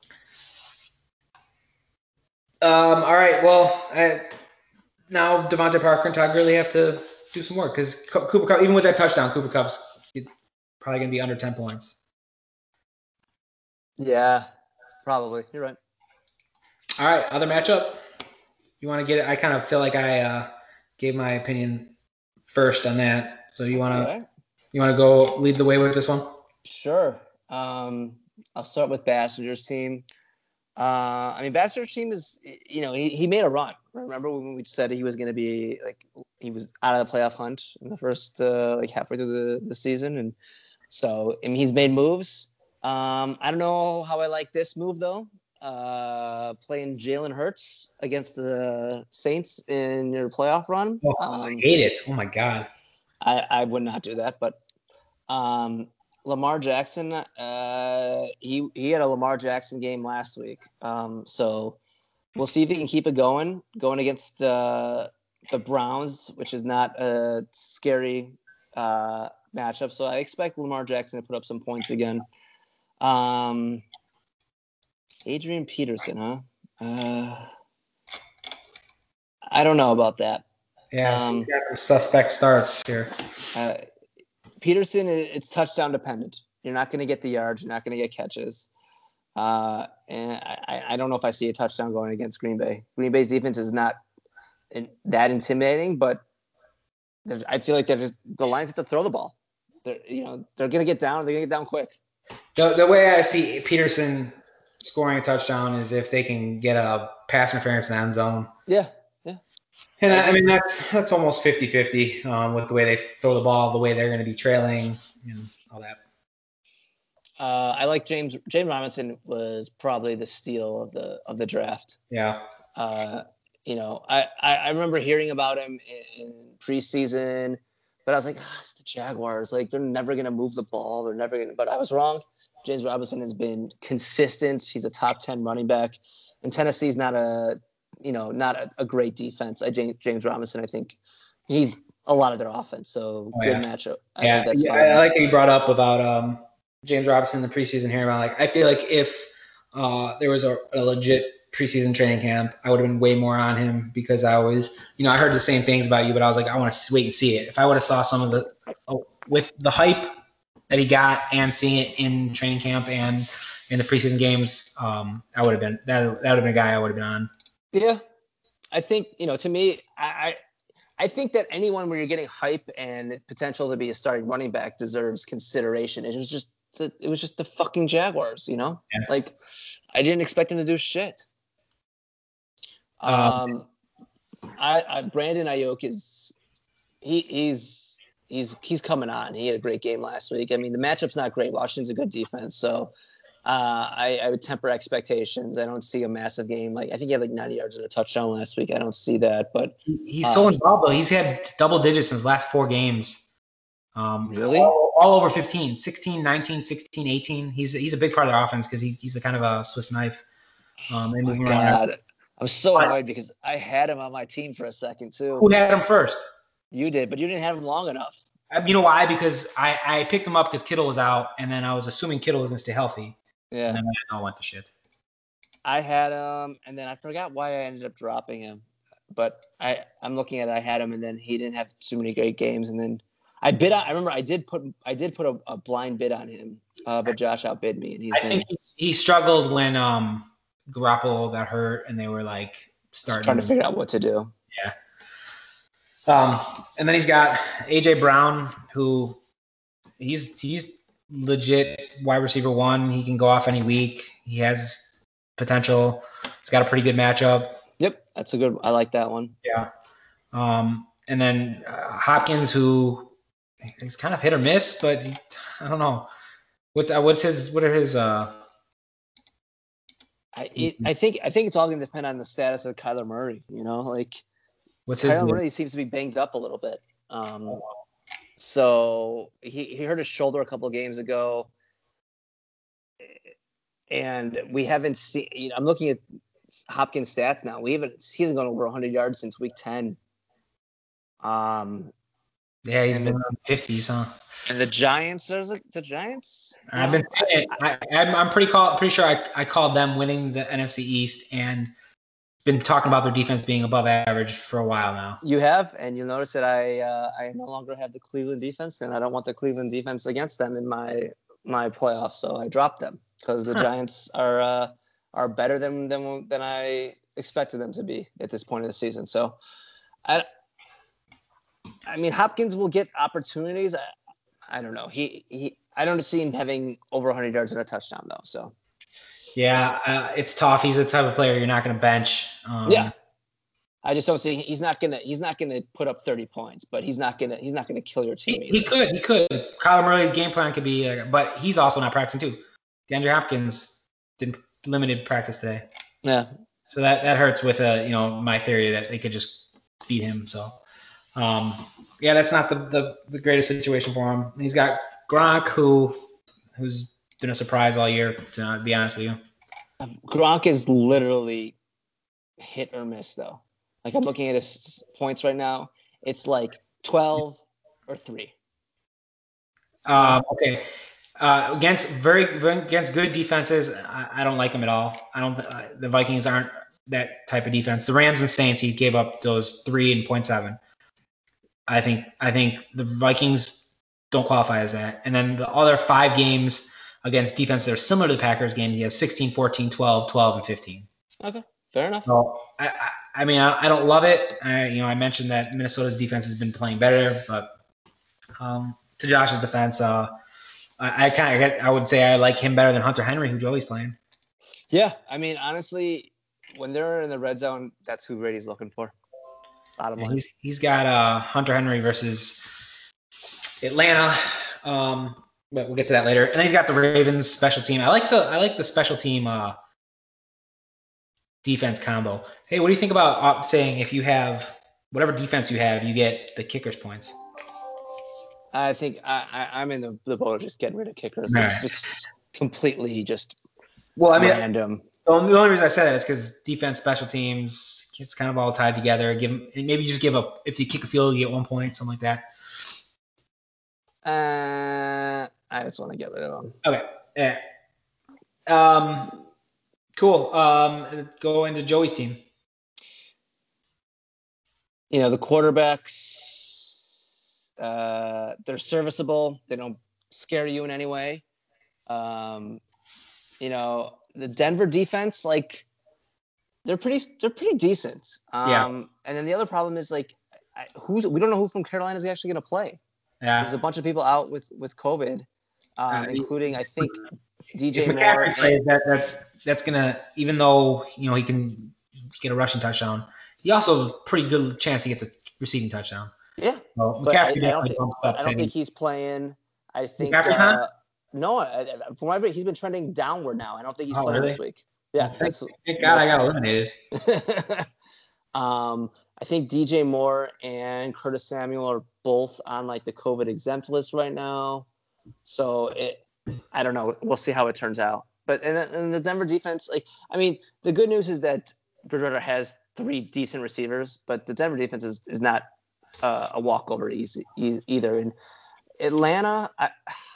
[SPEAKER 2] Um, all right, well, I, now Devontae Parker and Todd Gurley have to do some work because Cooper Kupp, even with that touchdown, Cooper Kupp's probably gonna be under ten points.
[SPEAKER 1] Yeah, probably. You're right.
[SPEAKER 2] All right, other matchup. You want to get it? I kind of feel like I uh, gave my opinion first on that. So you want to you want to go lead the way with this one?
[SPEAKER 1] Sure. Um, I'll start with Bassinger's team. Uh, I mean, Bassinger's team is, you know, he, he made a run. Remember when we said he was going to be like he was out of the playoff hunt in the first uh, like halfway through the, the season, and so I mean he's made moves. Um, I don't know how I like this move though. Uh, playing Jalen Hurts against the Saints in your playoff run.
[SPEAKER 2] Oh,
[SPEAKER 1] um,
[SPEAKER 2] I hate it. Oh my God.
[SPEAKER 1] I, I would not do that, but um, Lamar Jackson, uh, he, he had a Lamar Jackson game last week. Um, so we'll see if he can keep it going, going against uh, the Browns, which is not a scary uh, matchup. So I expect Lamar Jackson to put up some points again. Um, Adrian Peterson, huh? Uh, I don't know about that.
[SPEAKER 2] Yeah, so
[SPEAKER 1] um,
[SPEAKER 2] you got some suspect starts here.
[SPEAKER 1] Uh, Peterson, it's touchdown dependent. You're not going to get the yards. You're not going to get catches. Uh, and I, I don't know if I see a touchdown going against Green Bay. Green Bay's defense is not in, that intimidating, but I feel like they're just the Lions have to throw the ball. They're you know they're going to get down. They're going to get down quick.
[SPEAKER 2] The the way I see Peterson scoring a touchdown is if they can get a pass interference in the end zone.
[SPEAKER 1] Yeah, yeah.
[SPEAKER 2] And I, I mean, that's that's almost fifty-fifty um, with the way they throw the ball, the way they're going to be trailing, and all that.
[SPEAKER 1] Uh, I like James. James Robinson was probably the steal of the of the draft.
[SPEAKER 2] Yeah.
[SPEAKER 1] Uh, you know, I, I, I remember hearing about him in, in preseason, but I was like, oh, it's the Jaguars. Like, they're never going to move the ball. They're never going to – but I was wrong. James Robinson has been consistent. He's a top ten running back. And Tennessee's not a you know, not a, a great defense. I James, James Robinson, I think he's a lot of their offense. So
[SPEAKER 2] Oh,
[SPEAKER 1] good
[SPEAKER 2] yeah.
[SPEAKER 1] matchup. I
[SPEAKER 2] Yeah,
[SPEAKER 1] think that's
[SPEAKER 2] yeah,
[SPEAKER 1] fine.
[SPEAKER 2] I like how you brought up about um, James Robinson in the preseason here. About like, I feel like if uh, there was a, a legit preseason training camp, I would have been way more on him because I was, you know, I heard the same things about you, but I was like, I want to wait and see it. If I would have saw some of the oh, with the hype that he got and seeing it in training camp and in the preseason games, um, I would have been that. That would have been a guy I would have been on.
[SPEAKER 1] Yeah, I think you know. To me, I I think that anyone where you're getting hype and potential to be a starting running back deserves consideration. It was just the it was just the fucking Jaguars, you know.
[SPEAKER 2] Yeah.
[SPEAKER 1] Like I didn't expect him to do shit. Um, um I, I Brandon Ayuk is he he's he's he's coming on. He had a great game last week. I mean, the matchup's not great. Washington's a good defense, so uh, I, I would temper expectations. I don't see a massive game. Like I think he had like ninety yards and a touchdown last week. I don't see that, but
[SPEAKER 2] he's so involved though. He's had double digits in his last four games. Um,
[SPEAKER 1] really?
[SPEAKER 2] All, all over fifteen, sixteen, nineteen, sixteen, eighteen. He's he's a big part of their offense because he, he's a kind of a Swiss knife. Um, they
[SPEAKER 1] oh
[SPEAKER 2] move
[SPEAKER 1] my
[SPEAKER 2] him around.
[SPEAKER 1] God. I'm so annoyed because I had him on my team for a second too.
[SPEAKER 2] Who had him first?
[SPEAKER 1] You did, but you didn't have him long enough.
[SPEAKER 2] You know why? Because I, I picked him up because Kittle was out, and then I was assuming Kittle was going to stay healthy.
[SPEAKER 1] Yeah.
[SPEAKER 2] And then I went to shit.
[SPEAKER 1] I had him, and then I forgot why I ended up dropping him. But I, I'm looking at it, I had him, and then he didn't have too many great games, and then I bid on. I remember I did put I did put a, a blind bid on him, uh, but Josh outbid me, and he's.
[SPEAKER 2] I think he, he struggled when um, Garoppolo got hurt, and they were like starting
[SPEAKER 1] trying to figure out what to do.
[SPEAKER 2] Yeah. Um, and then he's got A J Brown, who he's he's legit wide receiver one. He can go off any week. He has potential. He's got a pretty good matchup.
[SPEAKER 1] Yep, that's a good. I like that one.
[SPEAKER 2] Yeah. Um, and then uh, Hopkins, who he's kind of hit or miss, but he, I don't know. What's uh, what's his what are his uh
[SPEAKER 1] I it, I think I think it's all going to depend on the status of Kyler Murray. You know, like
[SPEAKER 2] what's his
[SPEAKER 1] Kyler Murray seems to be banged up a little bit. Um, so he he hurt his shoulder a couple of games ago, and we haven't seen. You know, I'm looking at Hopkins' stats now. We haven't he hasn't gone over one hundred yards since week ten. Um,
[SPEAKER 2] yeah, he's been in the fifties, huh?
[SPEAKER 1] And the Giants, there's a, the Giants.
[SPEAKER 2] I've been saying, I, I'm, I'm pretty call, pretty sure I, I called them winning the N F C East and been talking about their defense being above average for a while now.
[SPEAKER 1] You have, and you'll notice that I uh, I no longer have the Cleveland defense, and I don't want the Cleveland defense against them in my my playoffs, so I dropped them because the huh. Giants are uh, are better than than than I expected them to be at this point of the season. So, I. I mean, Hopkins will get opportunities. I, I don't know. He he. I don't see him having over one hundred yards and a touchdown though. So,
[SPEAKER 2] yeah, uh, it's tough. He's the type of player you're not going to bench. Um,
[SPEAKER 1] yeah, I just don't see. He's not gonna. He's not gonna put up thirty points, but he's not gonna. He's not gonna kill your team.
[SPEAKER 2] He, he could. He could. Kyler Murray's game plan could be, uh, but he's also not practicing too. DeAndre Hopkins did limited practice today.
[SPEAKER 1] Yeah.
[SPEAKER 2] So that that hurts with uh, you know my theory that they could just beat him. So. Um, yeah, that's not the, the, the greatest situation for him. And he's got Gronk, who who's been a surprise all year, to be honest with you.
[SPEAKER 1] Gronk is literally hit or miss, though. Like, I'm looking at his points right now. It's like twelve or three.
[SPEAKER 2] Um, okay. Uh, against very, very against good defenses, I, I don't like him at all. I don't. Uh, the Vikings aren't that type of defense. The Rams and Saints, he gave up those three and point seven. I think I think the Vikings don't qualify as that. And then the other five games against defense that are similar to the Packers games, he has sixteen, fourteen, twelve, twelve, and fifteen.
[SPEAKER 1] Okay, fair enough.
[SPEAKER 2] So, I, I, I mean, I, I don't love it. I, you know, I mentioned that Minnesota's defense has been playing better, but um, to Josh's defense, uh, I, I kind of I would say I like him better than Hunter Henry, who Joey's playing.
[SPEAKER 1] Yeah, I mean, honestly, when they're in the red zone, that's who Brady's looking for. Bottom line.
[SPEAKER 2] He's he's got uh, Hunter Henry versus Atlanta, um, but we'll get to that later. And then he's got the Ravens special team. I like the I like the special team uh, defense combo. Hey, what do you think about uh, saying if you have whatever defense you have, you get the kickers points?
[SPEAKER 1] I think I, I I'm in the, the boat of just getting rid of kickers.
[SPEAKER 2] Right.
[SPEAKER 1] It's just completely just
[SPEAKER 2] well, I mean,
[SPEAKER 1] random.
[SPEAKER 2] The only, the only reason I said that is because defense, special teams, it's kind of all tied together. Give them, maybe just give up if you kick a field, you get one point, something like that.
[SPEAKER 1] Uh, I just want to get rid of him.
[SPEAKER 2] Okay. Yeah. Um. Cool. Um. Go into Joey's team.
[SPEAKER 1] You know, the quarterbacks, uh, they're serviceable. They don't scare you in any way. Um, you know, the Denver defense, like, they're pretty, they're pretty decent. Um,
[SPEAKER 2] yeah.
[SPEAKER 1] And then the other problem is, like, I, who's we don't know who from Carolina is actually going to play.
[SPEAKER 2] Yeah.
[SPEAKER 1] There's a bunch of people out with with COVID, um, uh, including I think D J
[SPEAKER 2] if
[SPEAKER 1] Moore.
[SPEAKER 2] McCaffrey plays, that, that that's gonna, even though you know he can get a rushing touchdown, he also has a pretty good chance he gets a receiving touchdown.
[SPEAKER 1] Yeah,
[SPEAKER 2] so
[SPEAKER 1] McCaffrey I, I don't, think, I don't think he's playing. I think
[SPEAKER 2] McCaffrey's
[SPEAKER 1] uh,
[SPEAKER 2] not.
[SPEAKER 1] No, I, from what I've read, he's been trending downward now. I don't think he's
[SPEAKER 2] oh,
[SPEAKER 1] playing
[SPEAKER 2] really?
[SPEAKER 1] this week. Yeah,
[SPEAKER 2] well,
[SPEAKER 1] that's,
[SPEAKER 2] thank, thank God I got eliminated.
[SPEAKER 1] um, I think D J Moore and Curtis Samuel are both on like the COVID exempt list right now. So it, I don't know. We'll see how it turns out. But and, and the Denver defense, like, I mean, the good news is that Bridgewater has three decent receivers, but the Denver defense is, is not uh, a walkover easy, easy either. And Atlanta, I,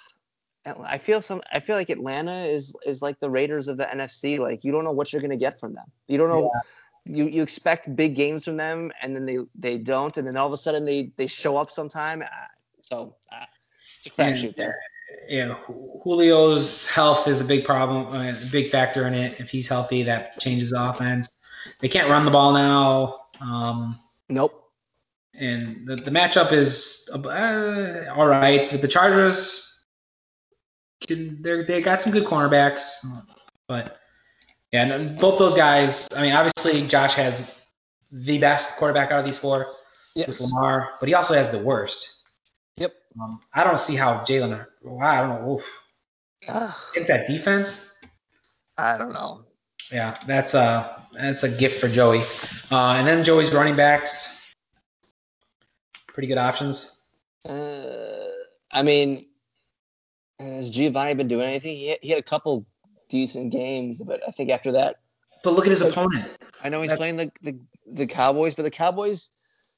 [SPEAKER 1] I feel some. I feel like Atlanta is is like the Raiders of the N F C. Like, you don't know what you're going to get from them. You don't know. Yeah. You you expect big games from them, and then they, they don't, and then all of a sudden they, they show up sometime. So uh, it's a crapshoot there.
[SPEAKER 2] Yeah, Julio's health is a big problem, a big factor in it. If he's healthy, that changes the offense. They can't run the ball now. Um,
[SPEAKER 1] nope.
[SPEAKER 2] And the, the matchup is uh, all right with the Chargers. Can, they they got some good cornerbacks, but. Yeah, and both those guys, I mean, obviously Josh has the best quarterback out of these four
[SPEAKER 1] yes.
[SPEAKER 2] with Lamar, but he also has the worst.
[SPEAKER 1] Yep.
[SPEAKER 2] Um, I don't see how Jalen, wow, I don't know. Oof. It's that defense.
[SPEAKER 1] I don't know.
[SPEAKER 2] Yeah, that's a, that's a gift for Joey. Uh, and then Joey's running backs, pretty good options.
[SPEAKER 1] Uh, I mean, has Giovanni been doing anything? He had, he had a couple decent games, but I think after that.
[SPEAKER 2] But look at his
[SPEAKER 1] like,
[SPEAKER 2] opponent.
[SPEAKER 1] I know he's
[SPEAKER 2] That's...
[SPEAKER 1] playing the, the the Cowboys, but the Cowboys,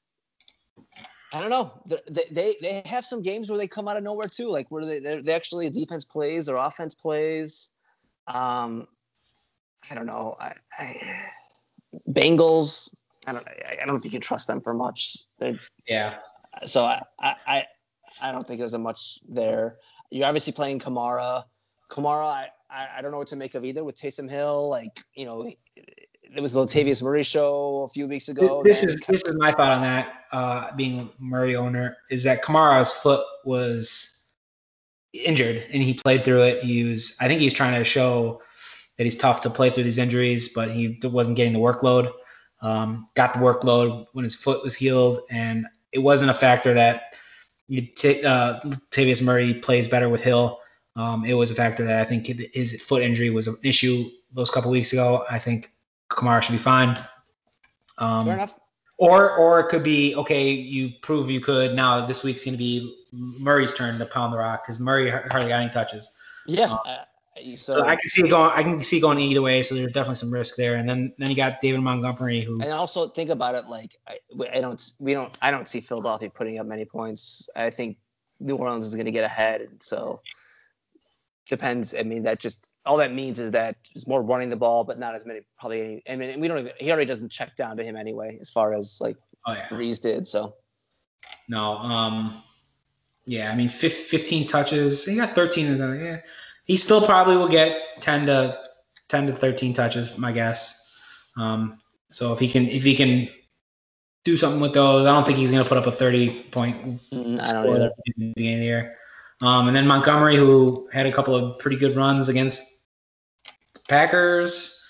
[SPEAKER 1] I don't know. They they they have some games where they come out of nowhere too, like where they they actually defense plays or offense plays. Um, I don't know. I, I Bengals. I don't. I don't know if you can trust them for much. They're,
[SPEAKER 2] yeah.
[SPEAKER 1] So I I I don't think there's a much there. You're obviously playing Kamara. Kamara. I. I don't know what to make of either with Taysom Hill. Like, you know, there was the Latavius Murray show a few weeks ago.
[SPEAKER 2] This is this is my thought on that. Uh, being Murray owner is that Kamara's foot was injured and he played through it. He was, I think he's trying to show that he's tough to play through these injuries, but he wasn't getting the workload. Um, got the workload when his foot was healed, and it wasn't a factor that you t- uh, Latavius Murray plays better with Hill. Um, it was a factor that I think his foot injury was an issue those couple weeks ago. I think Kamara should be fine. Um,
[SPEAKER 1] Fair enough.
[SPEAKER 2] Or, or it could be, okay, you prove you could. Now this week's going to be Murray's turn to pound the rock because Murray hardly got any touches.
[SPEAKER 1] Yeah.
[SPEAKER 2] Um,
[SPEAKER 1] uh, so,
[SPEAKER 2] so I can see it going. I can see it going either way. So there's definitely some risk there. And then, then you got David Montgomery, who.
[SPEAKER 1] And also think about it. Like I, I don't, we don't, I don't see Philadelphia putting up many points. I think New Orleans is going to get ahead. So. Depends. I mean, that just all that means is that it's more running the ball, but not as many. Probably. Any, I mean, we don't even. He already doesn't check down to him anyway, as far as like
[SPEAKER 2] oh, yeah.
[SPEAKER 1] Breeze did. So.
[SPEAKER 2] No. Um. Yeah. I mean, fifteen touches. He got thirteen of them. Yeah. He still probably will get ten to ten to thirteen touches. My guess. Um. So if he can, if he can do something with those, I don't think he's going to put up a thirty point.
[SPEAKER 1] Mm, I don't either.
[SPEAKER 2] At the beginning of the year. Um, and then Montgomery, who had a couple of pretty good runs against the Packers,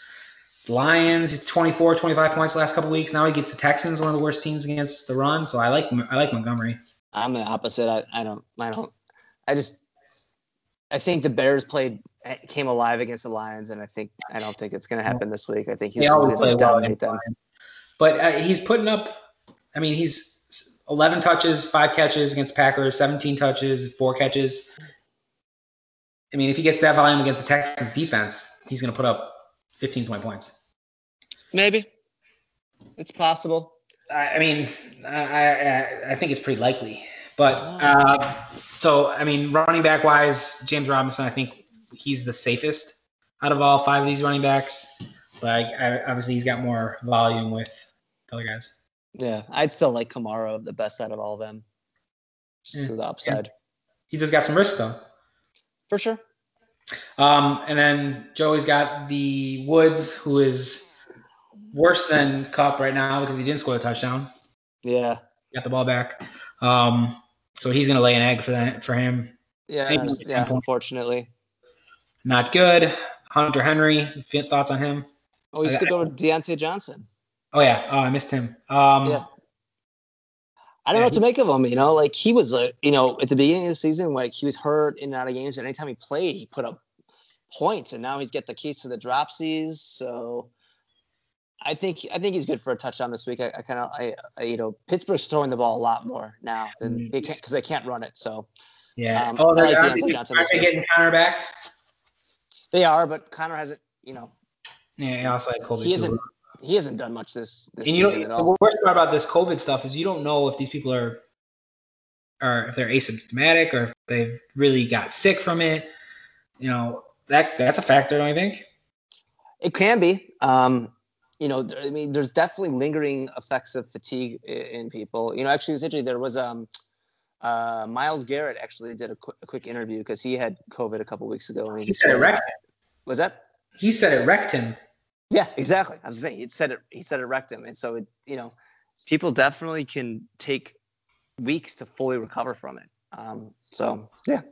[SPEAKER 2] Lions, twenty-four, twenty-five points the last couple of weeks. Now he gets the Texans, one of the worst teams against the run. So I like I like Montgomery.
[SPEAKER 1] I'm the opposite. I, I don't I don't I just I think the Bears played came alive against the Lions, and I think I don't think it's going to happen this week. I think he's going to dominate them.
[SPEAKER 2] But uh, he's putting up. I mean, he's. eleven touches, five catches against Packers, seventeen touches, four catches. I mean, if he gets that volume against the Texans defense, he's going to put up fifteen, twenty points.
[SPEAKER 1] Maybe. It's possible.
[SPEAKER 2] I, I mean, I, I I think it's pretty likely. But uh, so I mean, running back wise, James Robinson, I think he's the safest out of all five of these running backs. But I, I, obviously, he's got more volume with the other guys.
[SPEAKER 1] Yeah, I'd still like Kamara the best out of all of them. Just
[SPEAKER 2] Yeah.
[SPEAKER 1] to the upside.
[SPEAKER 2] Yeah. He just got some risk though.
[SPEAKER 1] For sure.
[SPEAKER 2] Um, and then Joey's got the Woods, who is worse than Kupp right now because he didn't score a touchdown.
[SPEAKER 1] Yeah.
[SPEAKER 2] Got the ball back. Um, so he's going to lay an egg for that for him.
[SPEAKER 1] Yeah,
[SPEAKER 2] Maybe
[SPEAKER 1] yeah unfortunately.
[SPEAKER 2] Not good. Hunter Henry, thoughts on him?
[SPEAKER 1] Oh, you skipped over Deontay Johnson.
[SPEAKER 2] Oh, yeah. Oh, I missed him. Um,
[SPEAKER 1] yeah. I don't yeah, know what to make of him. You know, like he was, uh, you know, at the beginning of the season, like he was hurt in and out of games, and anytime he played, he put up points, and now he's got the keys to the dropsies. So I think I think he's good for a touchdown this week. I, I kind of, I, I, you know, Pittsburgh's throwing the ball a lot more now than they can't because they can't run it. So
[SPEAKER 2] yeah,
[SPEAKER 1] um,
[SPEAKER 2] oh,
[SPEAKER 1] I like
[SPEAKER 2] Deontay
[SPEAKER 1] Johnson.
[SPEAKER 2] Are they getting Connor back?
[SPEAKER 1] They are, but Connor hasn't, you know.
[SPEAKER 2] Yeah, he also had COVID.
[SPEAKER 1] He hasn't. He hasn't done much this, this
[SPEAKER 2] and you
[SPEAKER 1] season
[SPEAKER 2] know,
[SPEAKER 1] at all.
[SPEAKER 2] The worst part about this COVID stuff is you don't know if these people are, or if they're asymptomatic, or if they've really got sick from it. You know, that that's a factor, don't you think?
[SPEAKER 1] It can be. Um, you know, I mean, there's definitely lingering effects of fatigue in, in people. You know, actually, it's interesting. There was um, uh, Myles Garrett actually did a, qu- a quick interview because he had COVID a couple weeks ago. And he,
[SPEAKER 2] he said it wrecked him.
[SPEAKER 1] Was that?
[SPEAKER 2] He said it wrecked him.
[SPEAKER 1] Yeah, exactly. I was saying he said it. He said it wrecked him, and so it, you know, people definitely can take weeks to fully recover from it. Um, so yeah.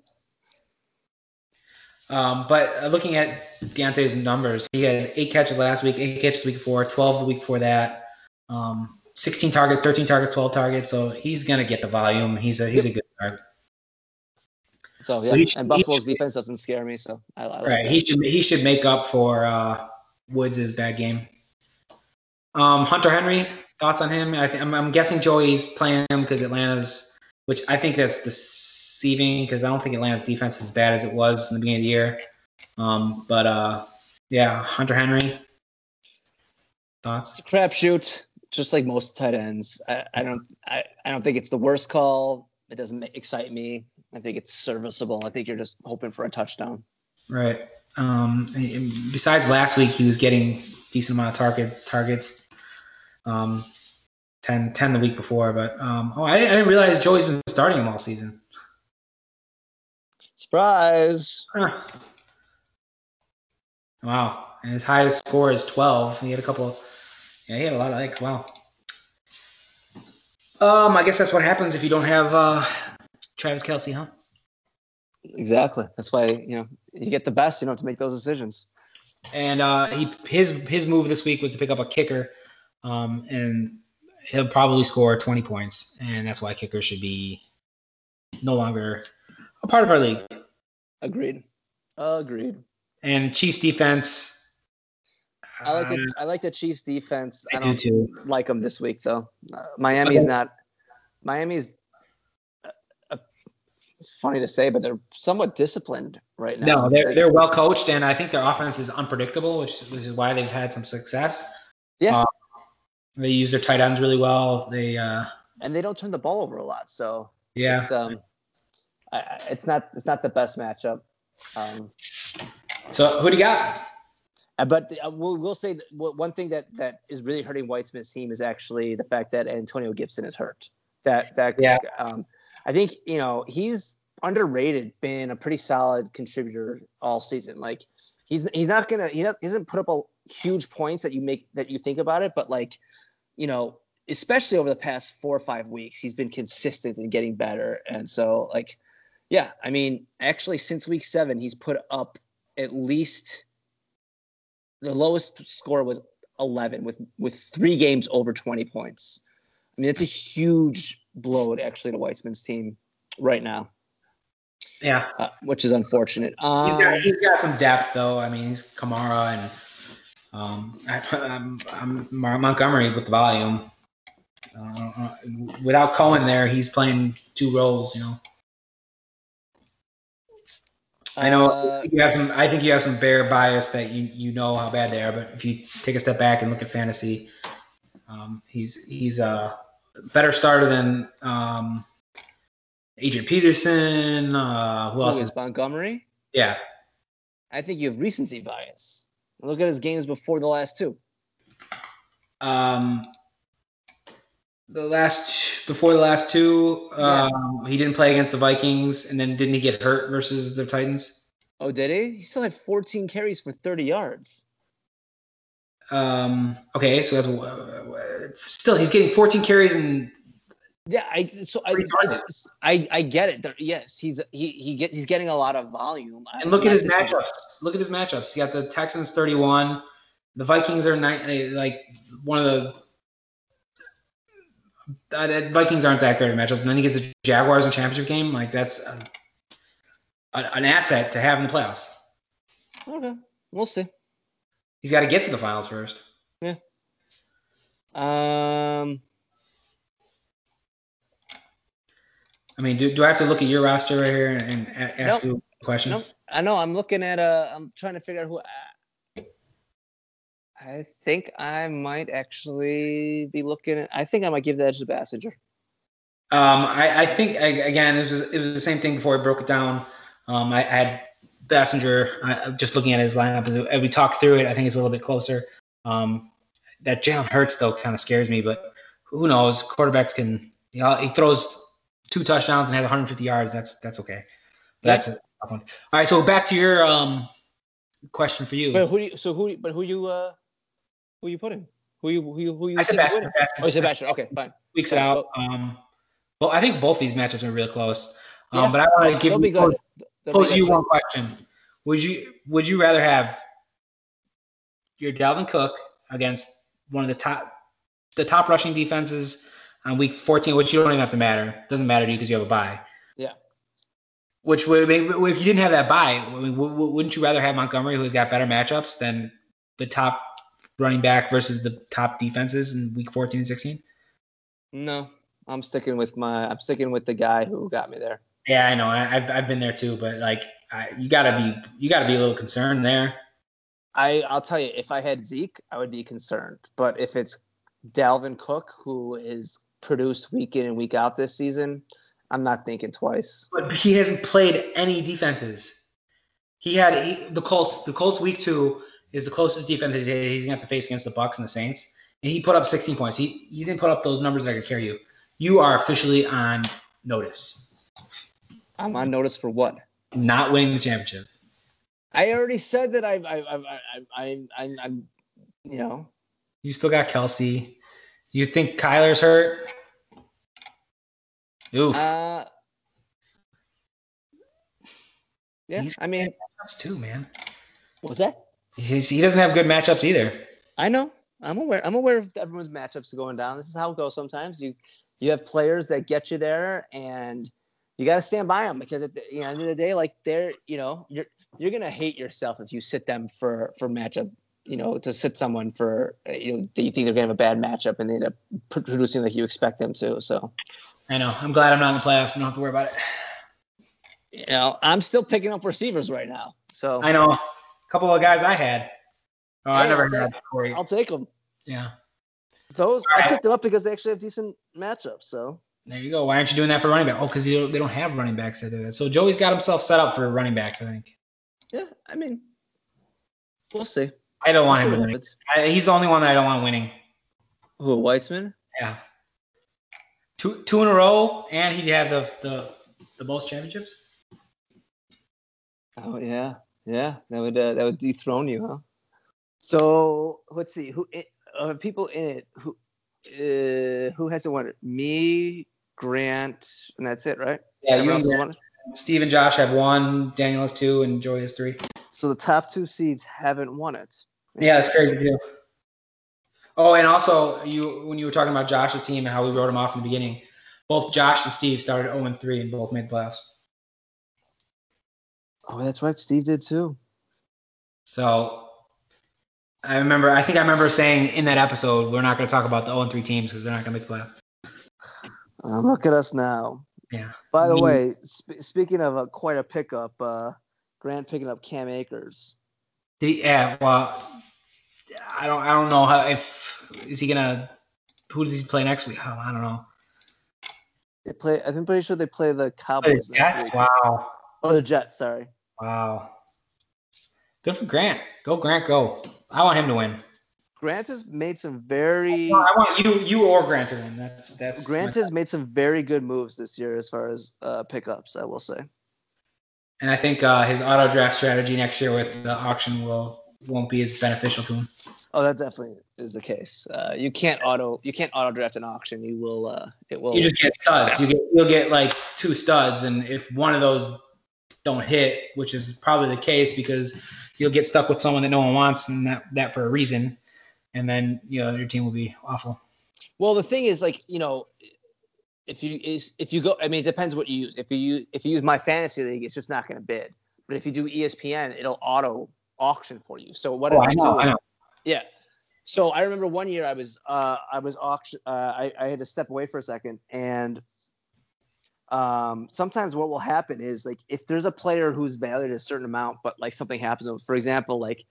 [SPEAKER 2] Um, but uh, looking at Deontay's numbers, he had eight catches last week, eight catches the week before, twelve the week before that, um, sixteen targets, thirteen targets, twelve targets. So he's gonna get the volume. He's a he's a good target.
[SPEAKER 1] So yeah, should, and Buffalo's should, defense doesn't scare me. So I, I like
[SPEAKER 2] right.
[SPEAKER 1] That.
[SPEAKER 2] He should he should make up for uh, Woods' bad game. Um, Hunter Henry, thoughts on him? I th- I'm, I'm guessing Joey's playing him because Atlanta's, which I think that's deceiving because I don't think Atlanta's defense is as bad as it was in the beginning of the year. Um, but uh, yeah, Hunter Henry, thoughts?
[SPEAKER 1] It's a crapshoot, just like most tight ends. I, I don't I, I don't think it's the worst call. It doesn't excite me. I think it's serviceable. I think you're just hoping for a touchdown.
[SPEAKER 2] Right. Um, besides last week, he was getting decent amount of target targets. Um, ten, ten the week before, but um, oh, I didn't, I didn't realize Joey's been starting him all season.
[SPEAKER 1] Surprise!
[SPEAKER 2] Huh. Wow, and his highest score is twelve. He had a couple. Yeah, he had a lot of likes. Wow. Um, I guess that's what happens if you don't have uh, Travis Kelce, huh?
[SPEAKER 1] Exactly. That's why, you know, you get the best, you don't have to make those decisions.
[SPEAKER 2] And uh, he his his move this week was to pick up a kicker, um, and he'll probably score twenty points, and that's why kickers should be no longer a part of our league.
[SPEAKER 1] Agreed. Agreed.
[SPEAKER 2] And Chiefs defense.
[SPEAKER 1] I like the I like the Chiefs defense.
[SPEAKER 2] I,
[SPEAKER 1] I don't
[SPEAKER 2] do too.
[SPEAKER 1] like them this week though. Uh, Miami's not. Miami's. It's funny to say, but they're somewhat disciplined right now.
[SPEAKER 2] No, they're they're well coached, and I think their offense is unpredictable, which, which is why they've had some success.
[SPEAKER 1] Yeah,
[SPEAKER 2] uh, they use their tight ends really well. They uh,
[SPEAKER 1] and they don't turn the ball over a lot, so
[SPEAKER 2] yeah,
[SPEAKER 1] it's, um, I, it's not it's not the best matchup. Um,
[SPEAKER 2] so who do you got?
[SPEAKER 1] But uh, we'll we'll say that one thing that that is really hurting Weitzman's team is actually the fact that Antonio Gibson is hurt. That that
[SPEAKER 2] yeah.
[SPEAKER 1] Um, I think, you know, he's underrated, been a pretty solid contributor all season. Like he's he's not gonna he, not, he doesn't put up a huge points that you make that you think about it, but like, you know, especially over the past four or five weeks, he's been consistent in getting better. And so, like, yeah, I mean, actually, since week seven, he's put up at least the lowest score was eleven with with three games over twenty points. I mean, it's a huge blow actually to Weitzman's team right now.
[SPEAKER 2] Yeah,
[SPEAKER 1] uh, which is unfortunate. Um,
[SPEAKER 2] he's got he's got some depth though. I mean, he's Kamara and um, I, I'm, I'm Montgomery with the volume. Uh, without Cohen there, he's playing two roles. You know. I know
[SPEAKER 1] Uh,
[SPEAKER 2] you have some. I think you have some Bear bias that you you know how bad they are. But if you take a step back and look at fantasy, um, he's he's a better starter than um, Adrian Peterson. Uh, who
[SPEAKER 1] who
[SPEAKER 2] else is?
[SPEAKER 1] is Montgomery?
[SPEAKER 2] Yeah.
[SPEAKER 1] I think you have recency bias. Look at his games before the last two.
[SPEAKER 2] Um, the last before the last two,
[SPEAKER 1] Yeah.
[SPEAKER 2] um, he didn't play against the Vikings, and then didn't he get hurt versus the Titans?
[SPEAKER 1] Oh, did he? He still had fourteen carries for thirty yards.
[SPEAKER 2] Um, okay, so that's uh, still he's getting fourteen carries and
[SPEAKER 1] Yeah, I so I it's, I, I get it. There, yes, he's he he get he's getting a lot of volume.
[SPEAKER 2] and look
[SPEAKER 1] I'm
[SPEAKER 2] at his
[SPEAKER 1] disagreeing.
[SPEAKER 2] matchups. Look at his matchups. You got the Texans thirty-one, the Vikings are nine, like one of the uh, Vikings aren't that great a matchup. And then he gets the Jaguars in championship game. Like that's a, a, an asset to have in the playoffs.
[SPEAKER 1] Okay, we'll see.
[SPEAKER 2] He's got to get to the finals first.
[SPEAKER 1] Yeah. Um.
[SPEAKER 2] I mean, do, do I have to look at your roster right here and, and ask
[SPEAKER 1] Nope.
[SPEAKER 2] you a question?
[SPEAKER 1] No, I know. I'm looking at uh I'm trying to figure out who. I think I might actually be looking at. I think I might give the edge to Bassinger.
[SPEAKER 2] Um, I, I think I, again, it was it was the same thing before I broke it down. Um, I, I had Bassinger. I, just looking at his lineup as we talk through it, I think it's a little bit closer. Um, that Jalen Hurts though kind of scares me, but who knows? Quarterbacks can. You know, he throws two touchdowns and has one hundred fifty yards. That's that's okay. But yeah. That's a tough one. All right, so back to your um question for you.
[SPEAKER 1] But who do you, so who but who you uh who you putting? Who you who you who you?
[SPEAKER 2] I said Bassinger.
[SPEAKER 1] Oh, you said Bassinger. Okay, fine.
[SPEAKER 2] Weeks it out. Um, well, I think both these matchups are real close. Um,
[SPEAKER 1] yeah,
[SPEAKER 2] but I want to give
[SPEAKER 1] you
[SPEAKER 2] pose, pose you one question. Would you would you rather have your Dalvin Cook against one of the top the top rushing defenses on week fourteen, which you don't even have to matter. Doesn't matter to you because you have a bye.
[SPEAKER 1] Yeah.
[SPEAKER 2] Which would make, if you didn't have that bye, wouldn't you rather have Montgomery, who's got better matchups than the top running back versus the top defenses in week fourteen and sixteen?
[SPEAKER 1] No, I'm sticking with my. I'm sticking with the guy who got me there.
[SPEAKER 2] Yeah, I know. I, I've I've been there too, but like, I, you gotta be you gotta be a little concerned there.
[SPEAKER 1] I I'll tell you, if I had Zeke, I would be concerned. But if it's Dalvin Cook, who is produced week in and week out this season, I'm not thinking twice.
[SPEAKER 2] But he hasn't played any defenses. He had he, the Colts. The Colts week two is the closest defense he's, he's gonna have to face against the Bucs and the Saints, and he put up sixteen points. He he didn't put up those numbers that could carry you. You are officially on notice.
[SPEAKER 1] I'm on notice for what?
[SPEAKER 2] Not winning the championship.
[SPEAKER 1] I already said that I I I I I I'm you know.
[SPEAKER 2] You still got Kelsey. You think Kyler's hurt? Oof.
[SPEAKER 1] Uh, yeah,
[SPEAKER 2] He's
[SPEAKER 1] I mean,
[SPEAKER 2] matchups too, man.
[SPEAKER 1] What's that?
[SPEAKER 2] He's, he doesn't have good matchups either.
[SPEAKER 1] I know. I'm aware. I'm aware of everyone's matchups going down. This is how it goes. Sometimes you you have players that get you there, and you got to stand by them because at the you know, end of the day, like they're you know you're you're gonna hate yourself if you sit them for for matchup. You know, to sit someone for you know that you think they're gonna have a bad matchup and they end up producing like you expect them to. So.
[SPEAKER 2] I know. I'm glad I'm not in the playoffs. I don't have to worry about it.
[SPEAKER 1] You know, I'm still picking up receivers right now. So
[SPEAKER 2] I know a couple of guys I had. Oh,
[SPEAKER 1] yeah,
[SPEAKER 2] I never
[SPEAKER 1] I'll
[SPEAKER 2] had
[SPEAKER 1] take,
[SPEAKER 2] Corey.
[SPEAKER 1] I'll take them.
[SPEAKER 2] Yeah.
[SPEAKER 1] Those
[SPEAKER 2] All
[SPEAKER 1] I
[SPEAKER 2] right.
[SPEAKER 1] picked them up because they actually have decent matchups. So
[SPEAKER 2] there you go. Why aren't you doing that for running back? Oh, because they don't have running backs that do that. So Joey's got himself set up for running backs, I think.
[SPEAKER 1] Yeah, I mean, we'll see.
[SPEAKER 2] I don't want
[SPEAKER 1] we'll
[SPEAKER 2] him winning. I, he's the only one that I don't want winning.
[SPEAKER 1] Who, Weissman?
[SPEAKER 2] Yeah. Two two in a row, and he'd have the the, the most championships.
[SPEAKER 1] Oh yeah, yeah. That would uh, that would dethrone you, huh? So let's see who uh, people in it who uh, who hasn't won it. Me, Grant, and that's it, right?
[SPEAKER 2] Yeah,
[SPEAKER 1] Everyone
[SPEAKER 2] you and Grant. Steve and Josh have one. Daniel has two, and Joey has three.
[SPEAKER 1] So the top two seeds haven't won it.
[SPEAKER 2] Yeah, that's crazy too. Oh, and also you when you were talking about Josh's team and how we wrote him off in the beginning, both Josh and Steve started oh and three and both made the playoffs.
[SPEAKER 1] Oh, that's right. Steve did too.
[SPEAKER 2] So I remember, I think I remember saying in that episode, we're not going to talk about the oh and three teams because they're not going to make the playoffs.
[SPEAKER 1] Um, look at us now.
[SPEAKER 2] Yeah.
[SPEAKER 1] By the
[SPEAKER 2] Me.
[SPEAKER 1] way, sp- speaking of a, quite a pickup, uh, Grant picking up Cam Akers.
[SPEAKER 2] The, yeah, well, I don't I don't know how if is he gonna who does he play next week? Oh, I don't know.
[SPEAKER 1] They play. I'm pretty sure they play the
[SPEAKER 2] Oh, the
[SPEAKER 1] Cowboys next
[SPEAKER 2] Jets?
[SPEAKER 1] week.
[SPEAKER 2] Wow.
[SPEAKER 1] Oh, the Jets. Sorry.
[SPEAKER 2] Wow. Good for Grant. Go Grant, go. I want him to win.
[SPEAKER 1] Grant has made some very.
[SPEAKER 2] No, I want you you or Grant to win. That's that's
[SPEAKER 1] Grant has made some very good moves this year as far as uh, pickups. I will say.
[SPEAKER 2] And I think uh, his auto draft strategy next year with the auction will won't be as beneficial to him.
[SPEAKER 1] Oh, that definitely is the case. Uh, you can't auto you can't auto draft an auction. You will uh, it will.
[SPEAKER 2] You just get studs. You get you'll get like two studs, and if one of those don't hit, which is probably the case because you'll get stuck with someone that no one wants, and that that for a reason, and then you know your team will be awful.
[SPEAKER 1] Well, the thing is, like you know, if you is if you go, I mean, it depends what you use. If you use if you use My Fantasy League, it's just not going to bid. But if you do E S P N, it'll auto auction for you. So what
[SPEAKER 2] Oh,
[SPEAKER 1] I
[SPEAKER 2] I know,
[SPEAKER 1] do?
[SPEAKER 2] I know.
[SPEAKER 1] Yeah. So I remember one year I was uh, I was auction. Uh, I, I had to step away for a second, and um, sometimes what will happen is like if there's a player who's valued a certain amount, but like something happens. For example, like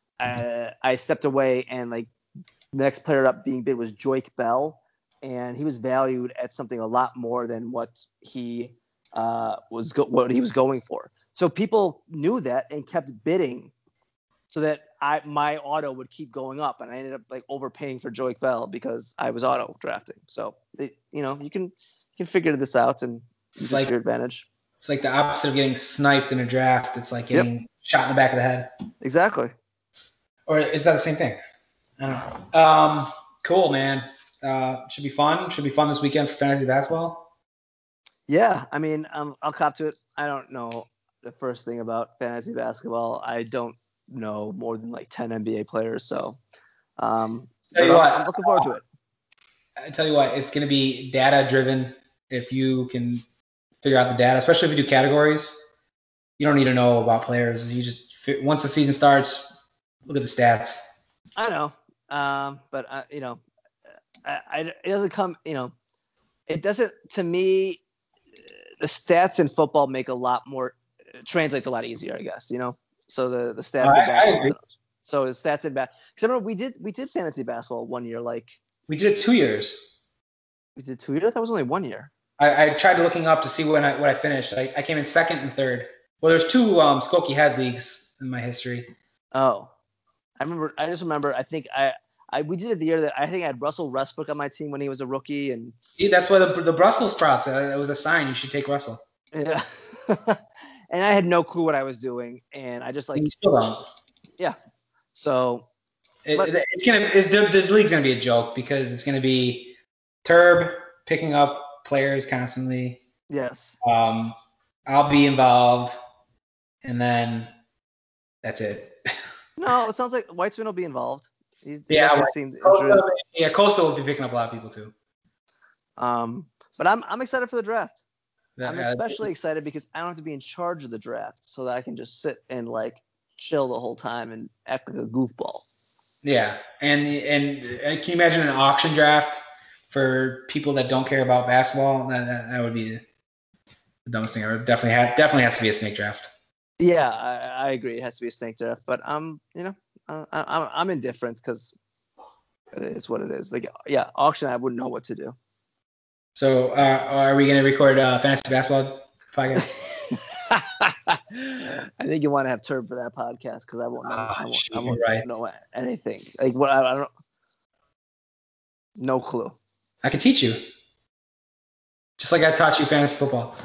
[SPEAKER 1] uh, I stepped away, and like the next player up being bid was Joik Bell, and he was valued at something a lot more than what he uh, was go- what he was going for. So people knew that and kept bidding, so that I my auto would keep going up, and I ended up like overpaying for Joik Bell because I was auto drafting. So it, you know you can you can figure this out and use it
[SPEAKER 2] like
[SPEAKER 1] to your advantage.
[SPEAKER 2] It's like the opposite of getting sniped in a draft. It's like getting
[SPEAKER 1] Yep.
[SPEAKER 2] shot in the back of the head.
[SPEAKER 1] Exactly.
[SPEAKER 2] Or is that the same thing? I don't know. Um, cool, man. Uh, should be fun. Should be fun this weekend for fantasy basketball.
[SPEAKER 1] Yeah, I mean, um, I'll cop to it. I don't know the first thing about fantasy basketball. I don't know more than like ten N B A players, so um,
[SPEAKER 2] Tell you
[SPEAKER 1] I'm,
[SPEAKER 2] what,
[SPEAKER 1] I'm looking forward to it.
[SPEAKER 2] I tell you what, it's going to be data driven. If you can figure out the data, especially if you do categories, you don't need to know about players. You just once the season starts, look at the stats.
[SPEAKER 1] I know, um, but I, you know, I, I, it doesn't come. You know, it doesn't. To me, the stats in football make a lot more translates a lot easier. I guess you know. So the the stats.
[SPEAKER 2] I,
[SPEAKER 1] in basketball,
[SPEAKER 2] I agree.
[SPEAKER 1] So the stats in back. Because remember we did we did fantasy basketball one year. Like
[SPEAKER 2] we did it two years.
[SPEAKER 1] We did two years. That was only one year.
[SPEAKER 2] I, I tried looking up to see when I what I finished. I, I came in second and third. Well, there's two um, Skokie Head leagues in my history.
[SPEAKER 1] Oh, I remember. I just remember. I think I, I we did it the year that I think I had Russell Westbrook on my team when he was a rookie, and
[SPEAKER 2] See, that's why the the Brussels sprouts. Uh, it was a sign you should take Russell.
[SPEAKER 1] yeah. And I had no clue what I was doing, and I just like
[SPEAKER 2] And you still don't.
[SPEAKER 1] Yeah. So
[SPEAKER 2] it,
[SPEAKER 1] but,
[SPEAKER 2] it, it's gonna it, the, the league's gonna be a joke because it's gonna be Turb picking up players constantly.
[SPEAKER 1] Yes.
[SPEAKER 2] Um, I'll be involved, and then that's it.
[SPEAKER 1] No, it sounds like Weitzman will be involved. He,
[SPEAKER 2] yeah,
[SPEAKER 1] he seemed
[SPEAKER 2] Coastal, yeah, Coastal will be picking up a lot of people too.
[SPEAKER 1] Um, but I'm I'm excited for the draft.
[SPEAKER 2] Yeah,
[SPEAKER 1] I'm especially excited because I don't have to be in charge of the draft, so that I can just sit and like chill the whole time and act like a goofball.
[SPEAKER 2] Yeah, and and, and can you imagine an auction draft for people that don't care about basketball? That, that, that would be the dumbest thing ever. Definitely, ha- definitely has to be a snake draft.
[SPEAKER 1] Yeah, I, I agree. It has to be a snake draft, but um, you know, uh, I, I'm I'm indifferent because it is what it is. Like, yeah, auction, I wouldn't know what to do.
[SPEAKER 2] So, uh, are we going to record uh, fantasy basketball podcast?
[SPEAKER 1] I think you want to have Turb for that podcast because I won't know.
[SPEAKER 2] Oh,
[SPEAKER 1] I won't,
[SPEAKER 2] shoot,
[SPEAKER 1] I won't
[SPEAKER 2] right.
[SPEAKER 1] know anything. Like what? I, I don't. No clue.
[SPEAKER 2] I can teach you, just like I taught you fantasy football.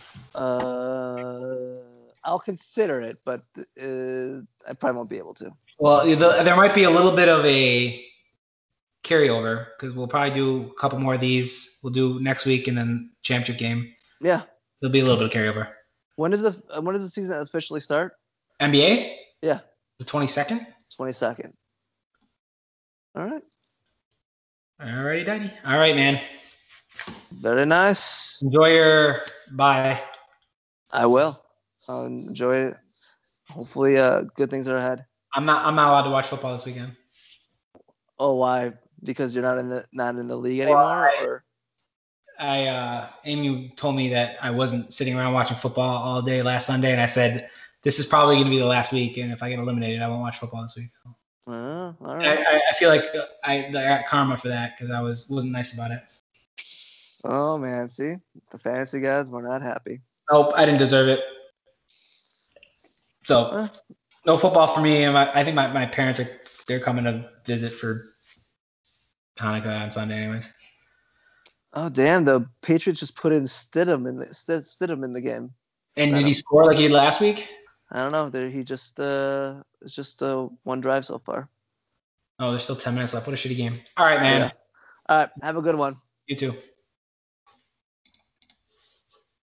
[SPEAKER 1] Uh, I'll consider it, but uh, I probably won't be able to.
[SPEAKER 2] Well, the, there might be a little bit of a carryover because we'll probably do a couple more of these. We'll do next week and then championship game.
[SPEAKER 1] Yeah,
[SPEAKER 2] there'll be a little bit of carryover.
[SPEAKER 1] When does the when does the season officially start?
[SPEAKER 2] N B A?
[SPEAKER 1] Yeah,
[SPEAKER 2] the twenty-second.
[SPEAKER 1] twenty-second. All right.
[SPEAKER 2] Alrighty, Daddy. All right, man.
[SPEAKER 1] Very nice.
[SPEAKER 2] Enjoy your bye.
[SPEAKER 1] I will. I'll enjoy it. Hopefully, uh, good things are ahead.
[SPEAKER 2] I'm not. I'm not allowed to watch football this weekend.
[SPEAKER 1] Oh, why? Because you're not in the not in the league anymore,
[SPEAKER 2] well, I,
[SPEAKER 1] or
[SPEAKER 2] I uh, Amy told me that I wasn't sitting around watching football all day last Sunday, and I said this is probably going to be the last week, and if I get eliminated, I won't watch football this week. So.
[SPEAKER 3] Uh, all
[SPEAKER 2] I,
[SPEAKER 3] right.
[SPEAKER 2] I, I feel like I, I got karma for that because I was wasn't nice about it.
[SPEAKER 3] Oh man, see, the fantasy gods were not happy.
[SPEAKER 2] Nope, I didn't deserve it. So,
[SPEAKER 3] Huh?
[SPEAKER 2] no football for me. And my, I think my, my parents are they're coming to visit for Hanukkah on Sunday, anyways.
[SPEAKER 3] Oh damn, the Patriots just put in Stidham in the Stid, Stidham in the game.
[SPEAKER 2] And did he score like he did last week?
[SPEAKER 3] I don't know. There, he just uh, it's just uh, one drive so far.
[SPEAKER 2] Oh, there's still ten minutes left. What a shitty game. All right, man.
[SPEAKER 3] Yeah. All right, have a good one.
[SPEAKER 2] You too.